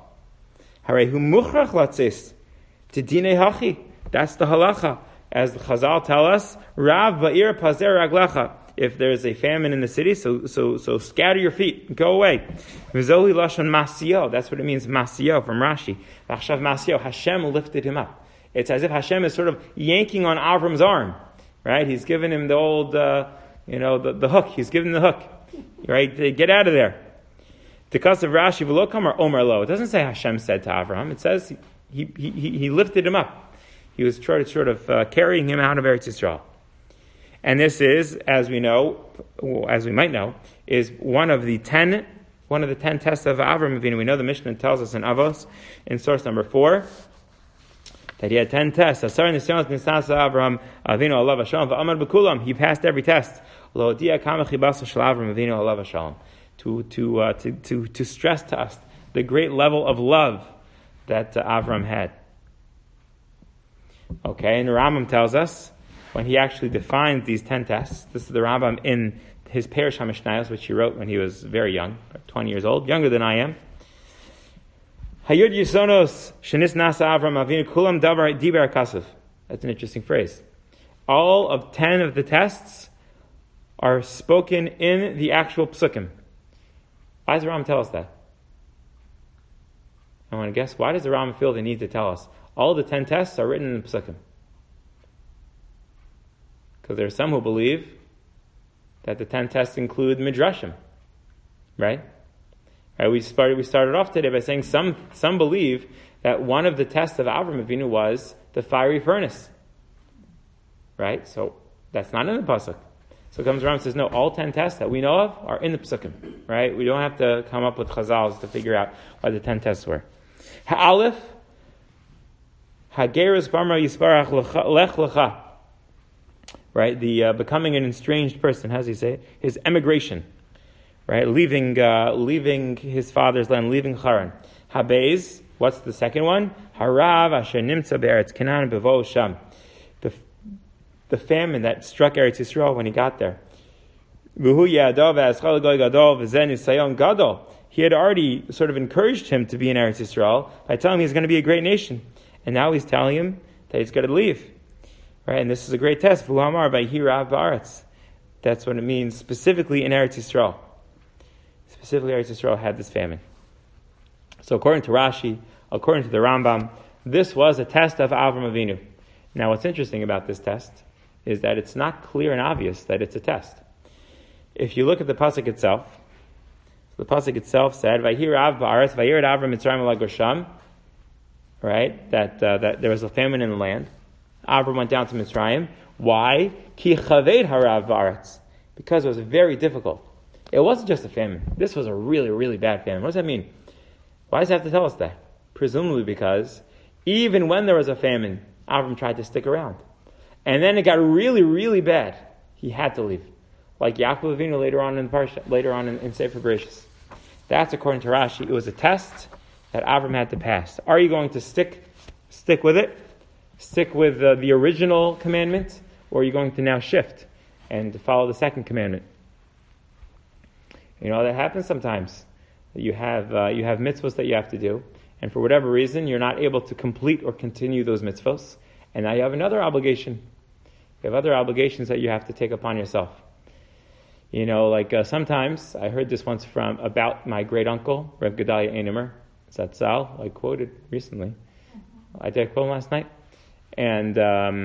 A: That's the halacha. As the Chazal tell us, Rav ba'ir pazer raglecha. If there's a famine in the city, so scatter your feet, go away. V'zohi lashon masio. That's what it means, masio from Rashi. V'achshav masio. Hashem lifted him up. It's as if Hashem is sort of yanking on Avram's arm, right? He's giving him the old, the hook. He's giving him the hook, right? Get out of there. Because of Rashi, v'lo kamar omer lo. It doesn't say Hashem said to Avram. It says he lifted him up. He was trying to sort of carrying him out of Eretz Yisrael. And this is, as we might know, is one of the 10 tests of Avram Avinu. We know the Mishnah tells us in Avos, in source number 4, that he had 10 tests. Asar nisyonos nisasa Avraham Avinu alav hashalom v'amad b'kulam. He passed every test. Lo hodia kama chibasa shel Avraham Avinu alav hashalom. To stress to us the great level of love that Avram had. Okay, and the Rambam tells us, when he actually defines these 10 tests, this is the Rambam in his Perush HaMishnayos, which he wrote when he was very young, 20 years old, younger than I am. Hayud Yisonos Shenis Nasa Avram Avinu Kulam Davar Dibar Kasif. That's an interesting phrase. All of 10 of the tests are spoken in the actual psukim. Why does the Rambam tell us that? I want to guess. Why does the Rambam feel the need to tell us all the 10 tests are written in the psukim? Because there are some who believe that the 10 tests include midrashim, right? We started off today by saying some believe that one of the tests of Avraham Avinu was the fiery furnace, right? So that's not in the pasuk. So comes around and says, no, all 10 tests that we know of are in the psukim, right? We don't have to come up with chazals to figure out what the 10 tests were. Ha'alef, hagerus barma yisbarach lech lecha, right? The becoming an estranged person, how does he say it? His emigration, right? Leaving his father's land, leaving Haran. Habez, what's the second one? Harav asher nimtza be'eretz Canaan bevo sham. The famine that struck Eretz Yisrael when he got there. He had already sort of encouraged him to be in Eretz Yisrael by telling him he's going to be a great nation. And now he's telling him that he's going to leave. Right? And this is a great test. That's what it means specifically in Eretz Yisrael. Specifically, Eretz Yisrael had this famine. So according to Rashi, according to the Rambam, this was a test of Avram Avinu. Now what's interesting about this test is that it's not clear and obvious that it's a test. If you look at the pasuk itself, the pasuk itself said, "Vayir Av ba'aretz, vayir Avram Mitzrayim lagosham," right? That there was a famine in the land. Avram went down to Mitzrayim. Why? Ki chaved harav ba'aretz, because it was very difficult. It wasn't just a famine. This was a really, really bad famine. What does that mean? Why does it have to tell us that? Presumably because even when there was a famine, Avram tried to stick around. And then it got really, really bad. He had to leave. Like Yaakov Avinu later on in Parsha, later on in Sefer Bereshis. That's according to Rashi. It was a test that Avram had to pass. Are you going to stick with it? Stick with the original commandment? Or are you going to now shift and follow the second commandment? You know, that happens sometimes. You have mitzvahs that you have to do. And for whatever reason, you're not able to complete or continue those mitzvahs. And now you have another obligation. You have other obligations that you have to take upon yourself. You know, like sometimes, I heard this once about my great uncle, Reb Gedalia Einemer, Zatzal, I quoted recently. I did a quote last night. And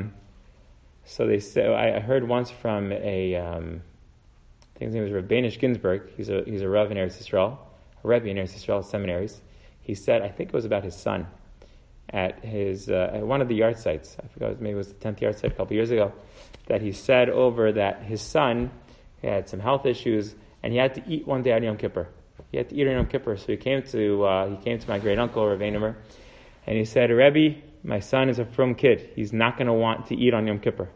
A: so they say, I heard once from I think his name was Reb Banish Ginsburg. He's a Rav in Eretz Yisrael, a Rebbe in Eretz Yisrael seminaries. He said, I think it was about his son, at one of the yard sites, I forgot, maybe it was the 10th yard site a couple years ago, that he said over that his son had some health issues and he had to eat one day on Yom Kippur. He had to eat on Yom Kippur, so he came to my great uncle, Rav Einemer, and he said, Rebbe, my son is a frum kid. He's not going to want to eat on Yom Kippur.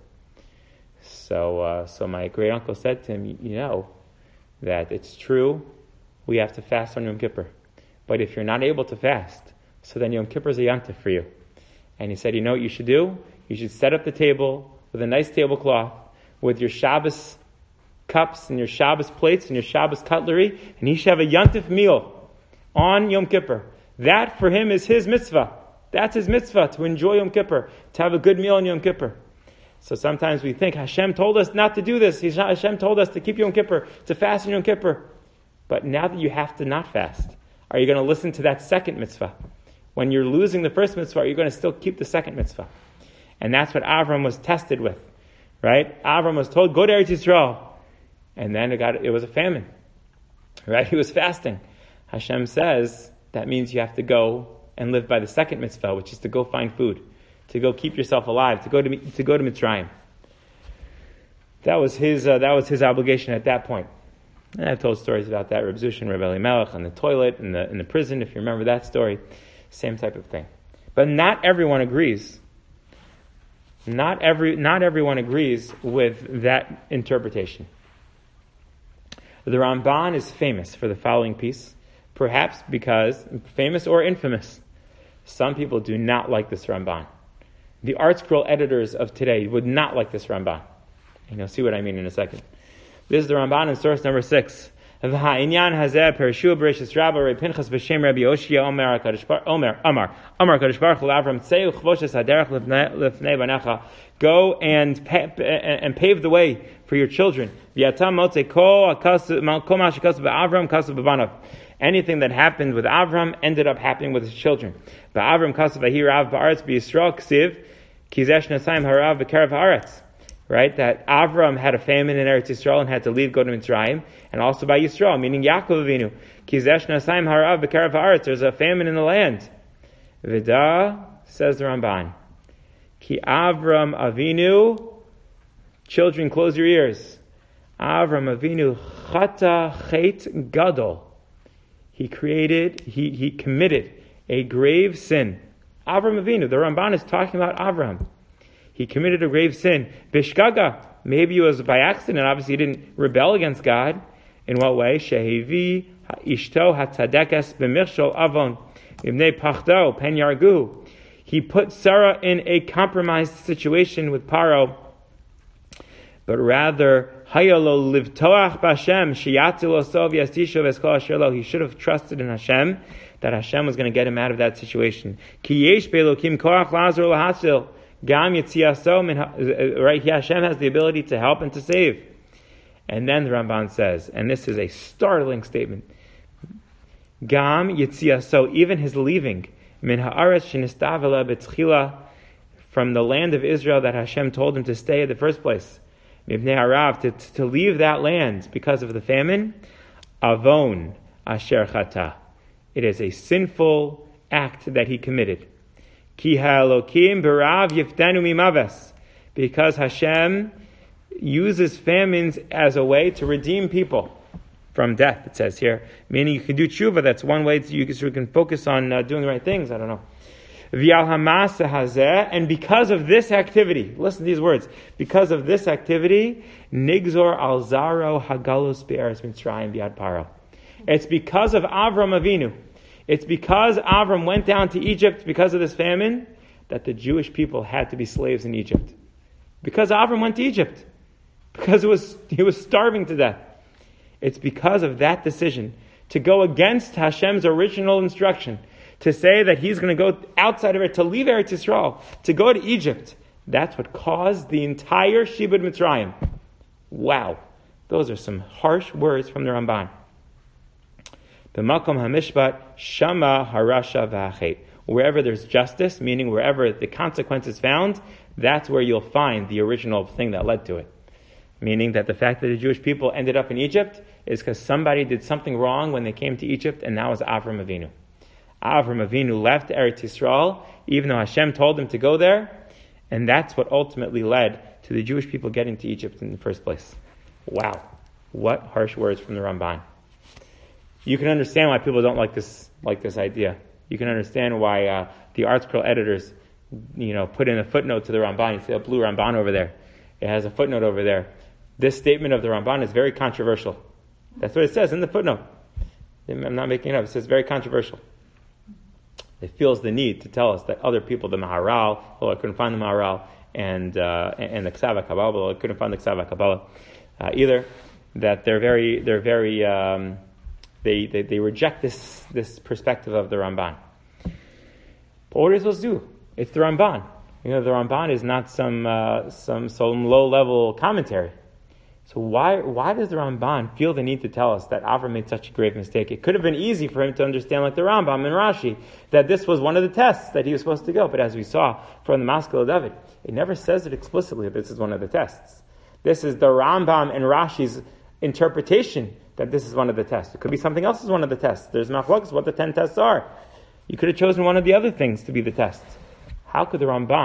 A: So my great uncle said to him, you know that it's true, we have to fast on Yom Kippur. But if you're not able to fast, so then Yom Kippur is a yontif for you. And he said, you know what you should do? You should set up the table with a nice tablecloth, with your Shabbos cups and your Shabbos plates and your Shabbos cutlery, and he should have a yontif meal on Yom Kippur. That for him is his mitzvah. That's his mitzvah, to enjoy Yom Kippur, to have a good meal on Yom Kippur. So sometimes we think, Hashem told us not to do this. Hashem told us to keep Yom Kippur, to fast on Yom Kippur. But now that you have to not fast, are you going to listen to that second mitzvah? When you're losing the first mitzvah, are you going to still keep the second mitzvah? And that's what Avram was tested with, right? Avram was told, go to Eretz Yisrael. And then it was a famine, right? He was fasting. Hashem says, that means you have to go and live by the second mitzvah, which is to go find food, to go keep yourself alive, to go to Mitzrayim. That was his obligation at that point. And I've told stories about that, Reb Zushin, Reb Elimelech, on the toilet, in the prison, if you remember that story. Same type of thing. But not everyone agrees Not everyone agrees with that interpretation. The Ramban is famous for the following piece, perhaps because, famous or infamous, some people do not like this Ramban. The Art Scroll editors of today would not like this Ramban. And you'll see what I mean in a second. This is the Ramban in source number 6. V'ha'inyan hazeh pershua b'rishis rabba Reb Pinchas b'shem Rabbi Yoshia Amar Kadosh Baruch Hu Avram tzeu chvoshes haderech lifnei banecha. Go and pave the way for your children. V'yatam motzei kol ma shekasav b'Avram kasav b'banav. Anything that happened with Avram ended up happening with his children. Ba'Avram kasav v'hi rav ba'aretz b'Yisrael ksiv kizesh nasayim harav b'kerev haaretz. Right, that Avram had a famine in Eretz Yisrael and had to leave, go to Mitzrayim, and also by Yisrael, meaning Yaakov Avinu. Kizesh nasayim harav b'kerev haaretz. There's a famine in the land. Vida, says the Ramban. Ki Avram Avinu, children, close your ears. Avram Avinu chata chet gadol. He committed a grave sin. Avram Avinu, the Ramban is talking about Avram. He committed a grave sin. Bishgaga, maybe it was by accident. Obviously, he didn't rebel against God. In what way? Shehevi ishto hatzadekes b'michshol avon ibnei pachdo pen yargu. He put Sarah in a compromised situation with Paro, but rather hayalo livtoach b'Hashem sheyatzilu sov yastisho v'eskol asherlo. He should have trusted in Hashem that Hashem was going to get him out of that situation. Ki yesh be'elokim koach la'azor lahatzil. Gam Yitziaso, right? Hashem has the ability to help and to save. And then the Ramban says, and this is a startling statement, Gam Yitziaso, even his leaving, min haaretz shenistavela betchila, from the land of Israel that Hashem told him to stay in the first place, mibnei harav, to leave that land because of the famine, avon asher chata. It is a sinful act that he committed. Ki ha'elokim b'rav yiftenu mimaves, because Hashem uses famines as a way to redeem people from death, it says here. Meaning you can do tshuva, that's one way so you can focus on doing the right things, I don't know. V'yal hamasa hazeh, and because of this activity, listen to these words, because of this activity, nigzor al zaro hagalus be'eretz Mitzrayim biad paro. It's because of Avram Avinu. It's because Avram went down to Egypt because of this famine that the Jewish people had to be slaves in Egypt. Because Avram went to Egypt. Because he was starving to death. It's because of that decision to go against Hashem's original instruction, to say that he's going to go outside of it, to leave Eretz Yisrael, to go to Egypt. That's what caused the entire Shibud Mitzrayim. Wow. Those are some harsh words from the Ramban. B'makom hamishpat shama harasha v'achet. Wherever there's justice, meaning wherever the consequence is found, that's where you'll find the original thing that led to it. Meaning that the fact that the Jewish people ended up in Egypt is because somebody did something wrong when they came to Egypt, and that was Avram Avinu. Avram Avinu left Eretz Yisrael, even though Hashem told him to go there, and that's what ultimately led to the Jewish people getting to Egypt in the first place. Wow. What harsh words from the Ramban. You can understand why people don't like this idea. You can understand why the Art Scroll editors, put in a footnote to the Ramban. You see a blue Ramban over there. It has a footnote over there. This statement of the Ramban is very controversial. That's what it says in the footnote. I'm not making it up. It says very controversial. It feels the need to tell us that other people, the Maharal, I couldn't find the Maharal, and the Ksava Kabbalah, I couldn't find the Ksava Kabbalah either. That they reject this perspective of the Ramban. But what are you supposed to do? It's the Ramban. The Ramban is not some low-level commentary. So why does the Ramban feel the need to tell us that Avram made such a grave mistake? It could have been easy for him to understand, like the Rambam and Rashi, that this was one of the tests that he was supposed to go. But as we saw from the Maskil David, it never says it explicitly that this is one of the tests. This is the Rambam and Rashi's interpretation that this is one of the tests. It could be something else is one of the tests. There's machlokas what the 10 tests are. You could have chosen one of the other things to be the tests. Why couldn't the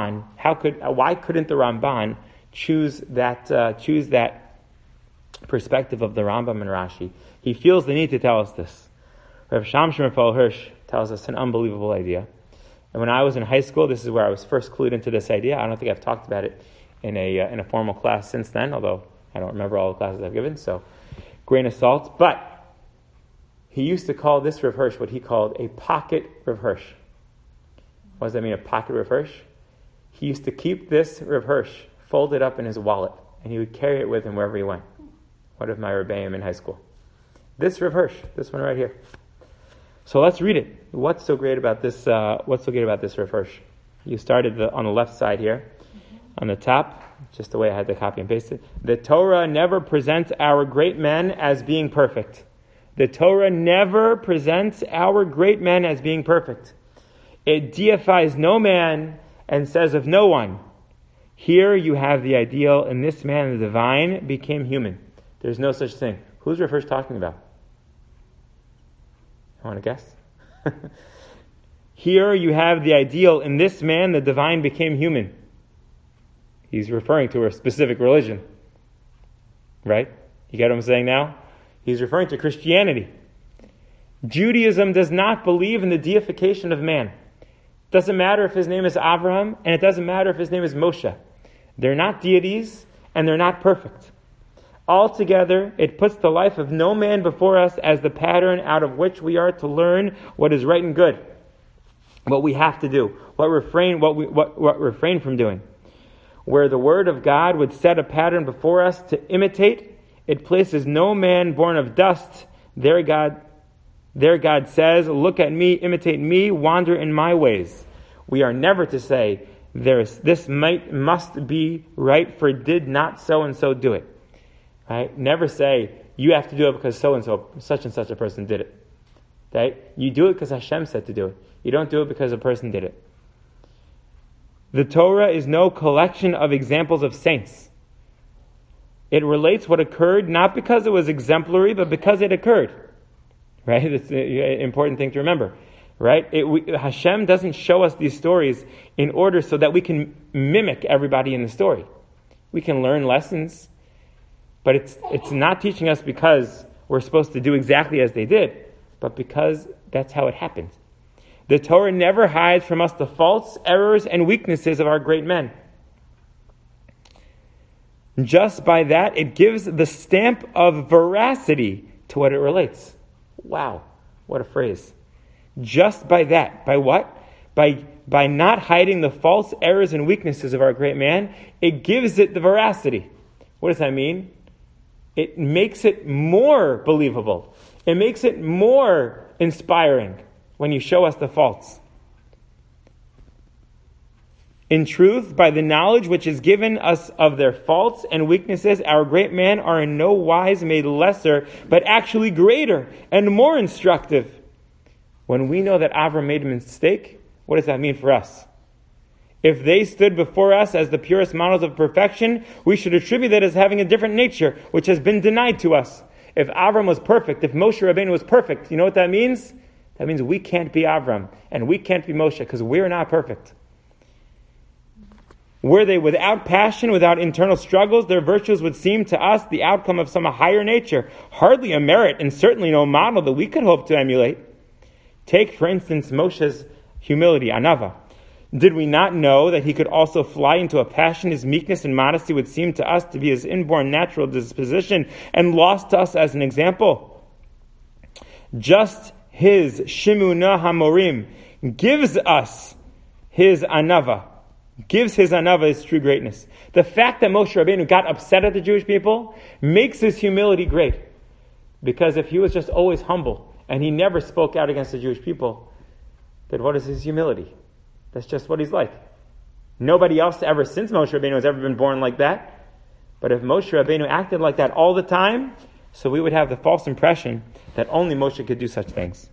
A: Ramban choose that perspective of the Rambam and Rashi? He feels the need to tell us this. Rav Shamshon Raphael Hirsch tells us an unbelievable idea. And when I was in high school, this is where I was first clued into this idea. I don't think I've talked about it in a formal class since then, although I don't remember all the classes I've given, so grain of salt. But he used to call this Rav Hirsch what he called a pocket Rav Hirsch. What does that mean, a pocket Rav Hirsch? He used to keep this Rav Hirsch folded up in his wallet, and he would carry it with him wherever he went. One of my Rebbeim in high school. This Rav Hirsch, this one right here. So let's read it. What's so great about this? What's so great about this Rav Hirsch? You started on the left side here, on the top, just the way I had to copy and paste it. The Torah never presents our great men as being perfect. The Torah never presents our great men as being perfect. It deifies no man and says of no one, here you have the ideal, and this man, the divine, became human. There's no such thing. Who's Rav Hirsch talking about? I want to guess? Here you have the ideal, in this man, the divine became human. He's referring to a specific religion. Right? You get what I'm saying now? He's referring to Christianity. Judaism does not believe in the deification of man. It doesn't matter if his name is Abraham, and it doesn't matter if his name is Moshe. They're not deities, and they're not perfect. Altogether, it puts the life of no man before us as the pattern out of which we are to learn what is right and good, what we have to do, what refrain from doing. Where the Word of God would set a pattern before us to imitate, it places no man born of dust. There God says, look at me, imitate me, wander in my ways. We are never to say, this must be right, for did not so-and-so do it. Right? Never say, you have to do it because so-and-so, such and such a person did it. Right? You do it because Hashem said to do it. You don't do it because a person did it. The Torah is no collection of examples of saints. It relates what occurred not because it was exemplary, but because it occurred. Right? It's an important thing to remember. Right? Hashem doesn't show us these stories in order so that we can mimic everybody in the story. We can learn lessons, but it's not teaching us because we're supposed to do exactly as they did, but because that's how it happened. The Torah never hides from us the faults, errors, and weaknesses of our great men. Just by that, it gives the stamp of veracity to what it relates. Wow, what a phrase. Just by that. By what? By not hiding the faults, errors, and weaknesses of our great man, it gives it the veracity. What does that mean? It makes it more believable. It makes it more inspiring when you show us the faults. In truth, by the knowledge which is given us of their faults and weaknesses, our great men are in no wise made lesser, but actually greater and more instructive. When we know that Avram made a mistake, what does that mean for us? If they stood before us as the purest models of perfection, we should attribute that as having a different nature, which has been denied to us. If Avram was perfect, if Moshe Rabbeinu was perfect, you know what that means? That means we can't be Avram, and we can't be Moshe, because we're not perfect. Were they without passion, without internal struggles, their virtues would seem to us the outcome of some higher nature, hardly a merit, and certainly no model that we could hope to emulate. Take, for instance, Moshe's humility, Anava. Did we not know that he could also fly into a passion? His meekness and modesty would seem to us to be his inborn natural disposition and lost to us as an example. Just his Shimuna Hamorim gives us his Anava. Gives his Anava his true greatness. The fact that Moshe Rabbeinu got upset at the Jewish people makes his humility great. Because if he was just always humble and he never spoke out against the Jewish people, then what is his humility? That's just what he's like. Nobody else ever since Moshe Rabbeinu has ever been born like that. But if Moshe Rabbeinu acted like that all the time, so we would have the false impression that only Moshe could do such things.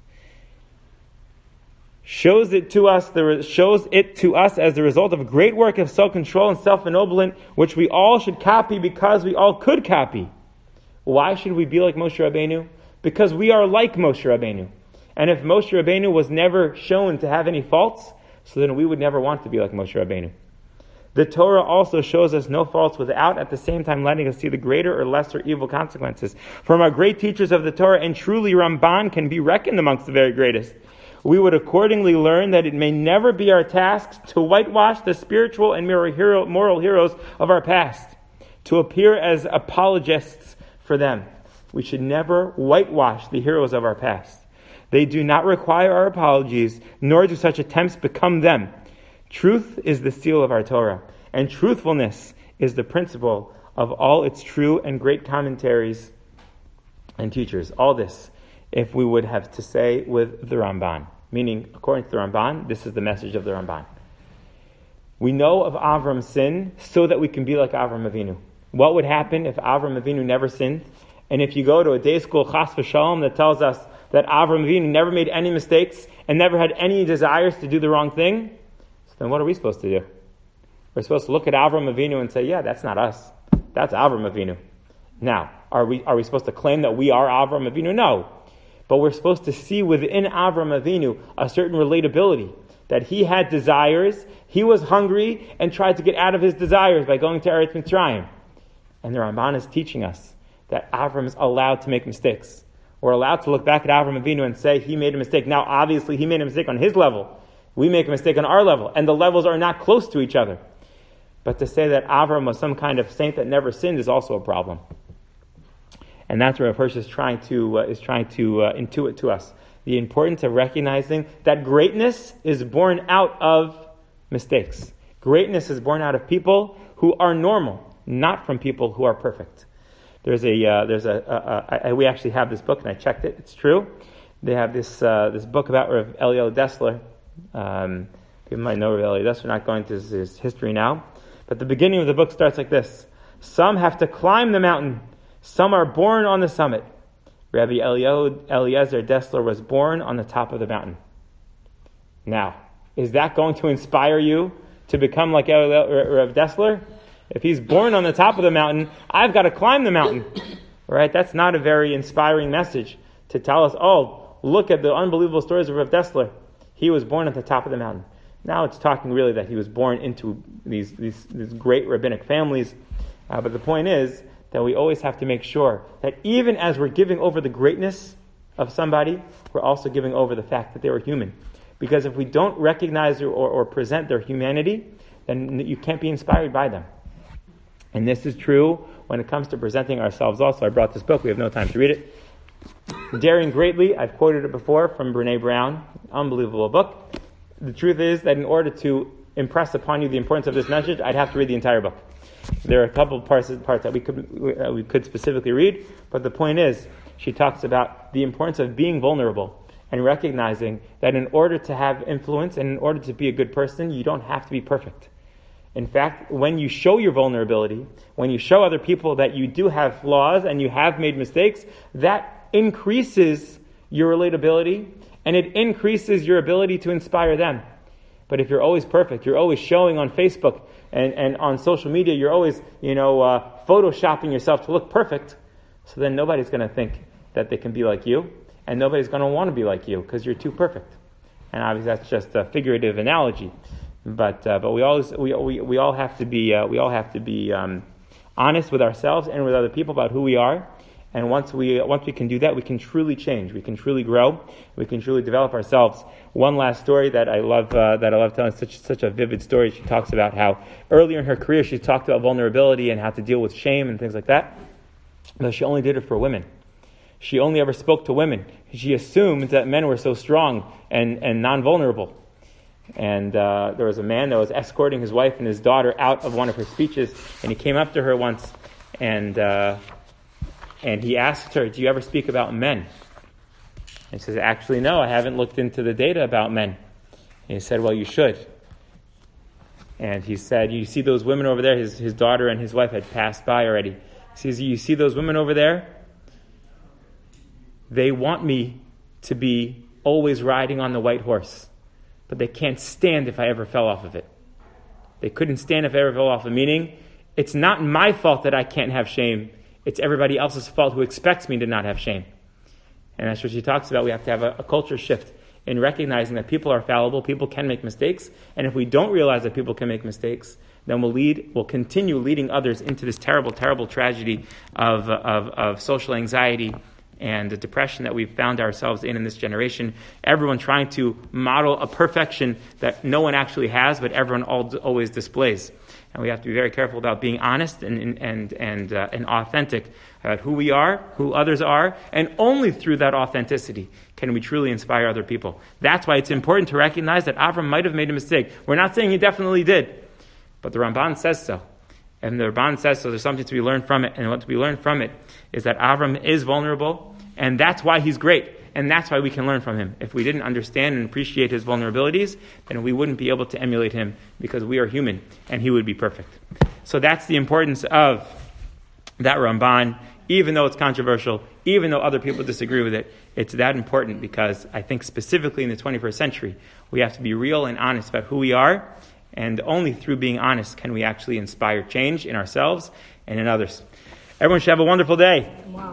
A: Shows it to us as the result of a great work of self-control and self-ennoblement, which we all should copy because we all could copy. Why should we be like Moshe Rabbeinu? Because we are like Moshe Rabbeinu. And if Moshe Rabbeinu was never shown to have any faults, so then we would never want to be like Moshe Rabbeinu. The Torah also shows us no faults without at the same time letting us see the greater or lesser evil consequences. From our great teachers of the Torah, and truly Ramban can be reckoned amongst the very greatest. we would accordingly learn that it may never be our task to whitewash the spiritual and moral heroes of our past, to appear as apologists for them. We should never whitewash the heroes of our past. They do not require our apologies, nor do such attempts become them. Truth is the seal of our Torah, and truthfulness is the principle of all its true and great commentaries and teachers. All this, if we would have to say with the Ramban. Meaning, according to the Ramban, this is the message of the Ramban. We know of Avram's sin so that we can be like Avram Avinu. What would happen if Avram Avinu never sinned? And if you go to a day school, Chas v'Shalom, that tells us that Avram Avinu never made any mistakes and never had any desires to do the wrong thing, so then what are we supposed to do? We're supposed to look at Avram Avinu and say, yeah, that's not us. That's Avram Avinu. Now, are we supposed to claim that we are Avram Avinu? No. But we're supposed to see within Avram Avinu a certain relatability, that he had desires, he was hungry, and tried to get out of his desires by going to Eretz Mitzrayim. And the Ramban is teaching us that Avram is allowed to make mistakes. We're allowed to look back at Avram Avinu and say he made a mistake. Now, obviously, he made a mistake on his level. We make a mistake on our level, and the levels are not close to each other. But to say that Avram was some kind of saint that never sinned is also a problem. And that's where Rav Hirsch is trying to intuit to us the importance of recognizing that greatness is born out of mistakes. Greatness is born out of people who are normal, not from people who are perfect. We actually have this book, and I checked it. It's true. They have this book about Rav Eliel Dessler. People might know Rav Eliel Dessler. Not going to his history now, but the beginning of the book starts like this: some have to climb the mountain. Some are born on the summit. Rabbi Eliezer Dessler was born on the top of the mountain. Now, is that going to inspire you to become like Rav Dessler? If he's born on the top of the mountain, I've got to climb the mountain. Right? That's not a very inspiring message to tell us, oh, look at the unbelievable stories of Rav Dessler. He was born at the top of the mountain. Now it's talking really that he was born into these great rabbinic families. But the point is that we always have to make sure that even as we're giving over the greatness of somebody, we're also giving over the fact that they were human. Because if we don't recognize or present their humanity, then you can't be inspired by them. And this is true when it comes to presenting ourselves also. I brought this book. We have no time to read it. Daring Greatly, I've quoted it before from Brene Brown. Unbelievable book. The truth is that in order to impress upon you the importance of this message, I'd have to read the entire book. There are a couple of parts that we could specifically read, but the point is, she talks about the importance of being vulnerable and recognizing that in order to have influence and in order to be a good person, you don't have to be perfect. In fact, when you show your vulnerability, when you show other people that you do have flaws and you have made mistakes, that increases your relatability and it increases your ability to inspire them. But if you're always perfect, you're always showing on Facebook and on social media, you're always, photoshopping yourself to look perfect, so then nobody's going to think that they can be like you, and nobody's going to want to be like you because you're too perfect. And obviously that's just a figurative analogy, but we all have to be honest with ourselves and with other people about who we are. And once we can do that, we can truly change. We can truly grow. We can truly develop ourselves. One last story that I love telling, such a vivid story. She talks about how earlier in her career she talked about vulnerability and how to deal with shame and things like that. But she only did it for women. She only ever spoke to women. She assumed that men were so strong and non-vulnerable. And there was a man that was escorting his wife and his daughter out of one of her speeches, and he came up to her once and he asked her, do you ever speak about men? And she says, actually, no, I haven't looked into the data about men. And he said, well, you should. And he said, you see those women over there? His daughter and his wife had passed by already. He says, you see those women over there? They want me to be always riding on the white horse, but they can't stand if I ever fell off of it. They couldn't stand if I ever fell off of it, meaning it's not my fault that I can't have shame. It's everybody else's fault who expects me to not have shame. And that's what she talks about. We have to have a culture shift in recognizing that people are fallible, people can make mistakes, and if we don't realize that people can make mistakes, then we'll continue leading others into this terrible, terrible tragedy of social anxiety and the depression that we've found ourselves in this generation. Everyone trying to model a perfection that no one actually has, but everyone always displays. And we have to be very careful about being honest and authentic about who we are, who others are, and only through that authenticity can we truly inspire other people. That's why it's important to recognize that Avram might have made a mistake. We're not saying he definitely did, but the Ramban says so. And the Ramban says so. There's something to be learned from it, and what to be learned from it is that Avram is vulnerable, and that's why he's great. And that's why we can learn from him. If we didn't understand and appreciate his vulnerabilities, then we wouldn't be able to emulate him because we are human and he would be perfect. So that's the importance of that Ramban. Even though it's controversial, even though other people disagree with it, it's that important because I think specifically in the 21st century, we have to be real and honest about who we are, and only through being honest can we actually inspire change in ourselves and in others. Everyone should have a wonderful day. Wow.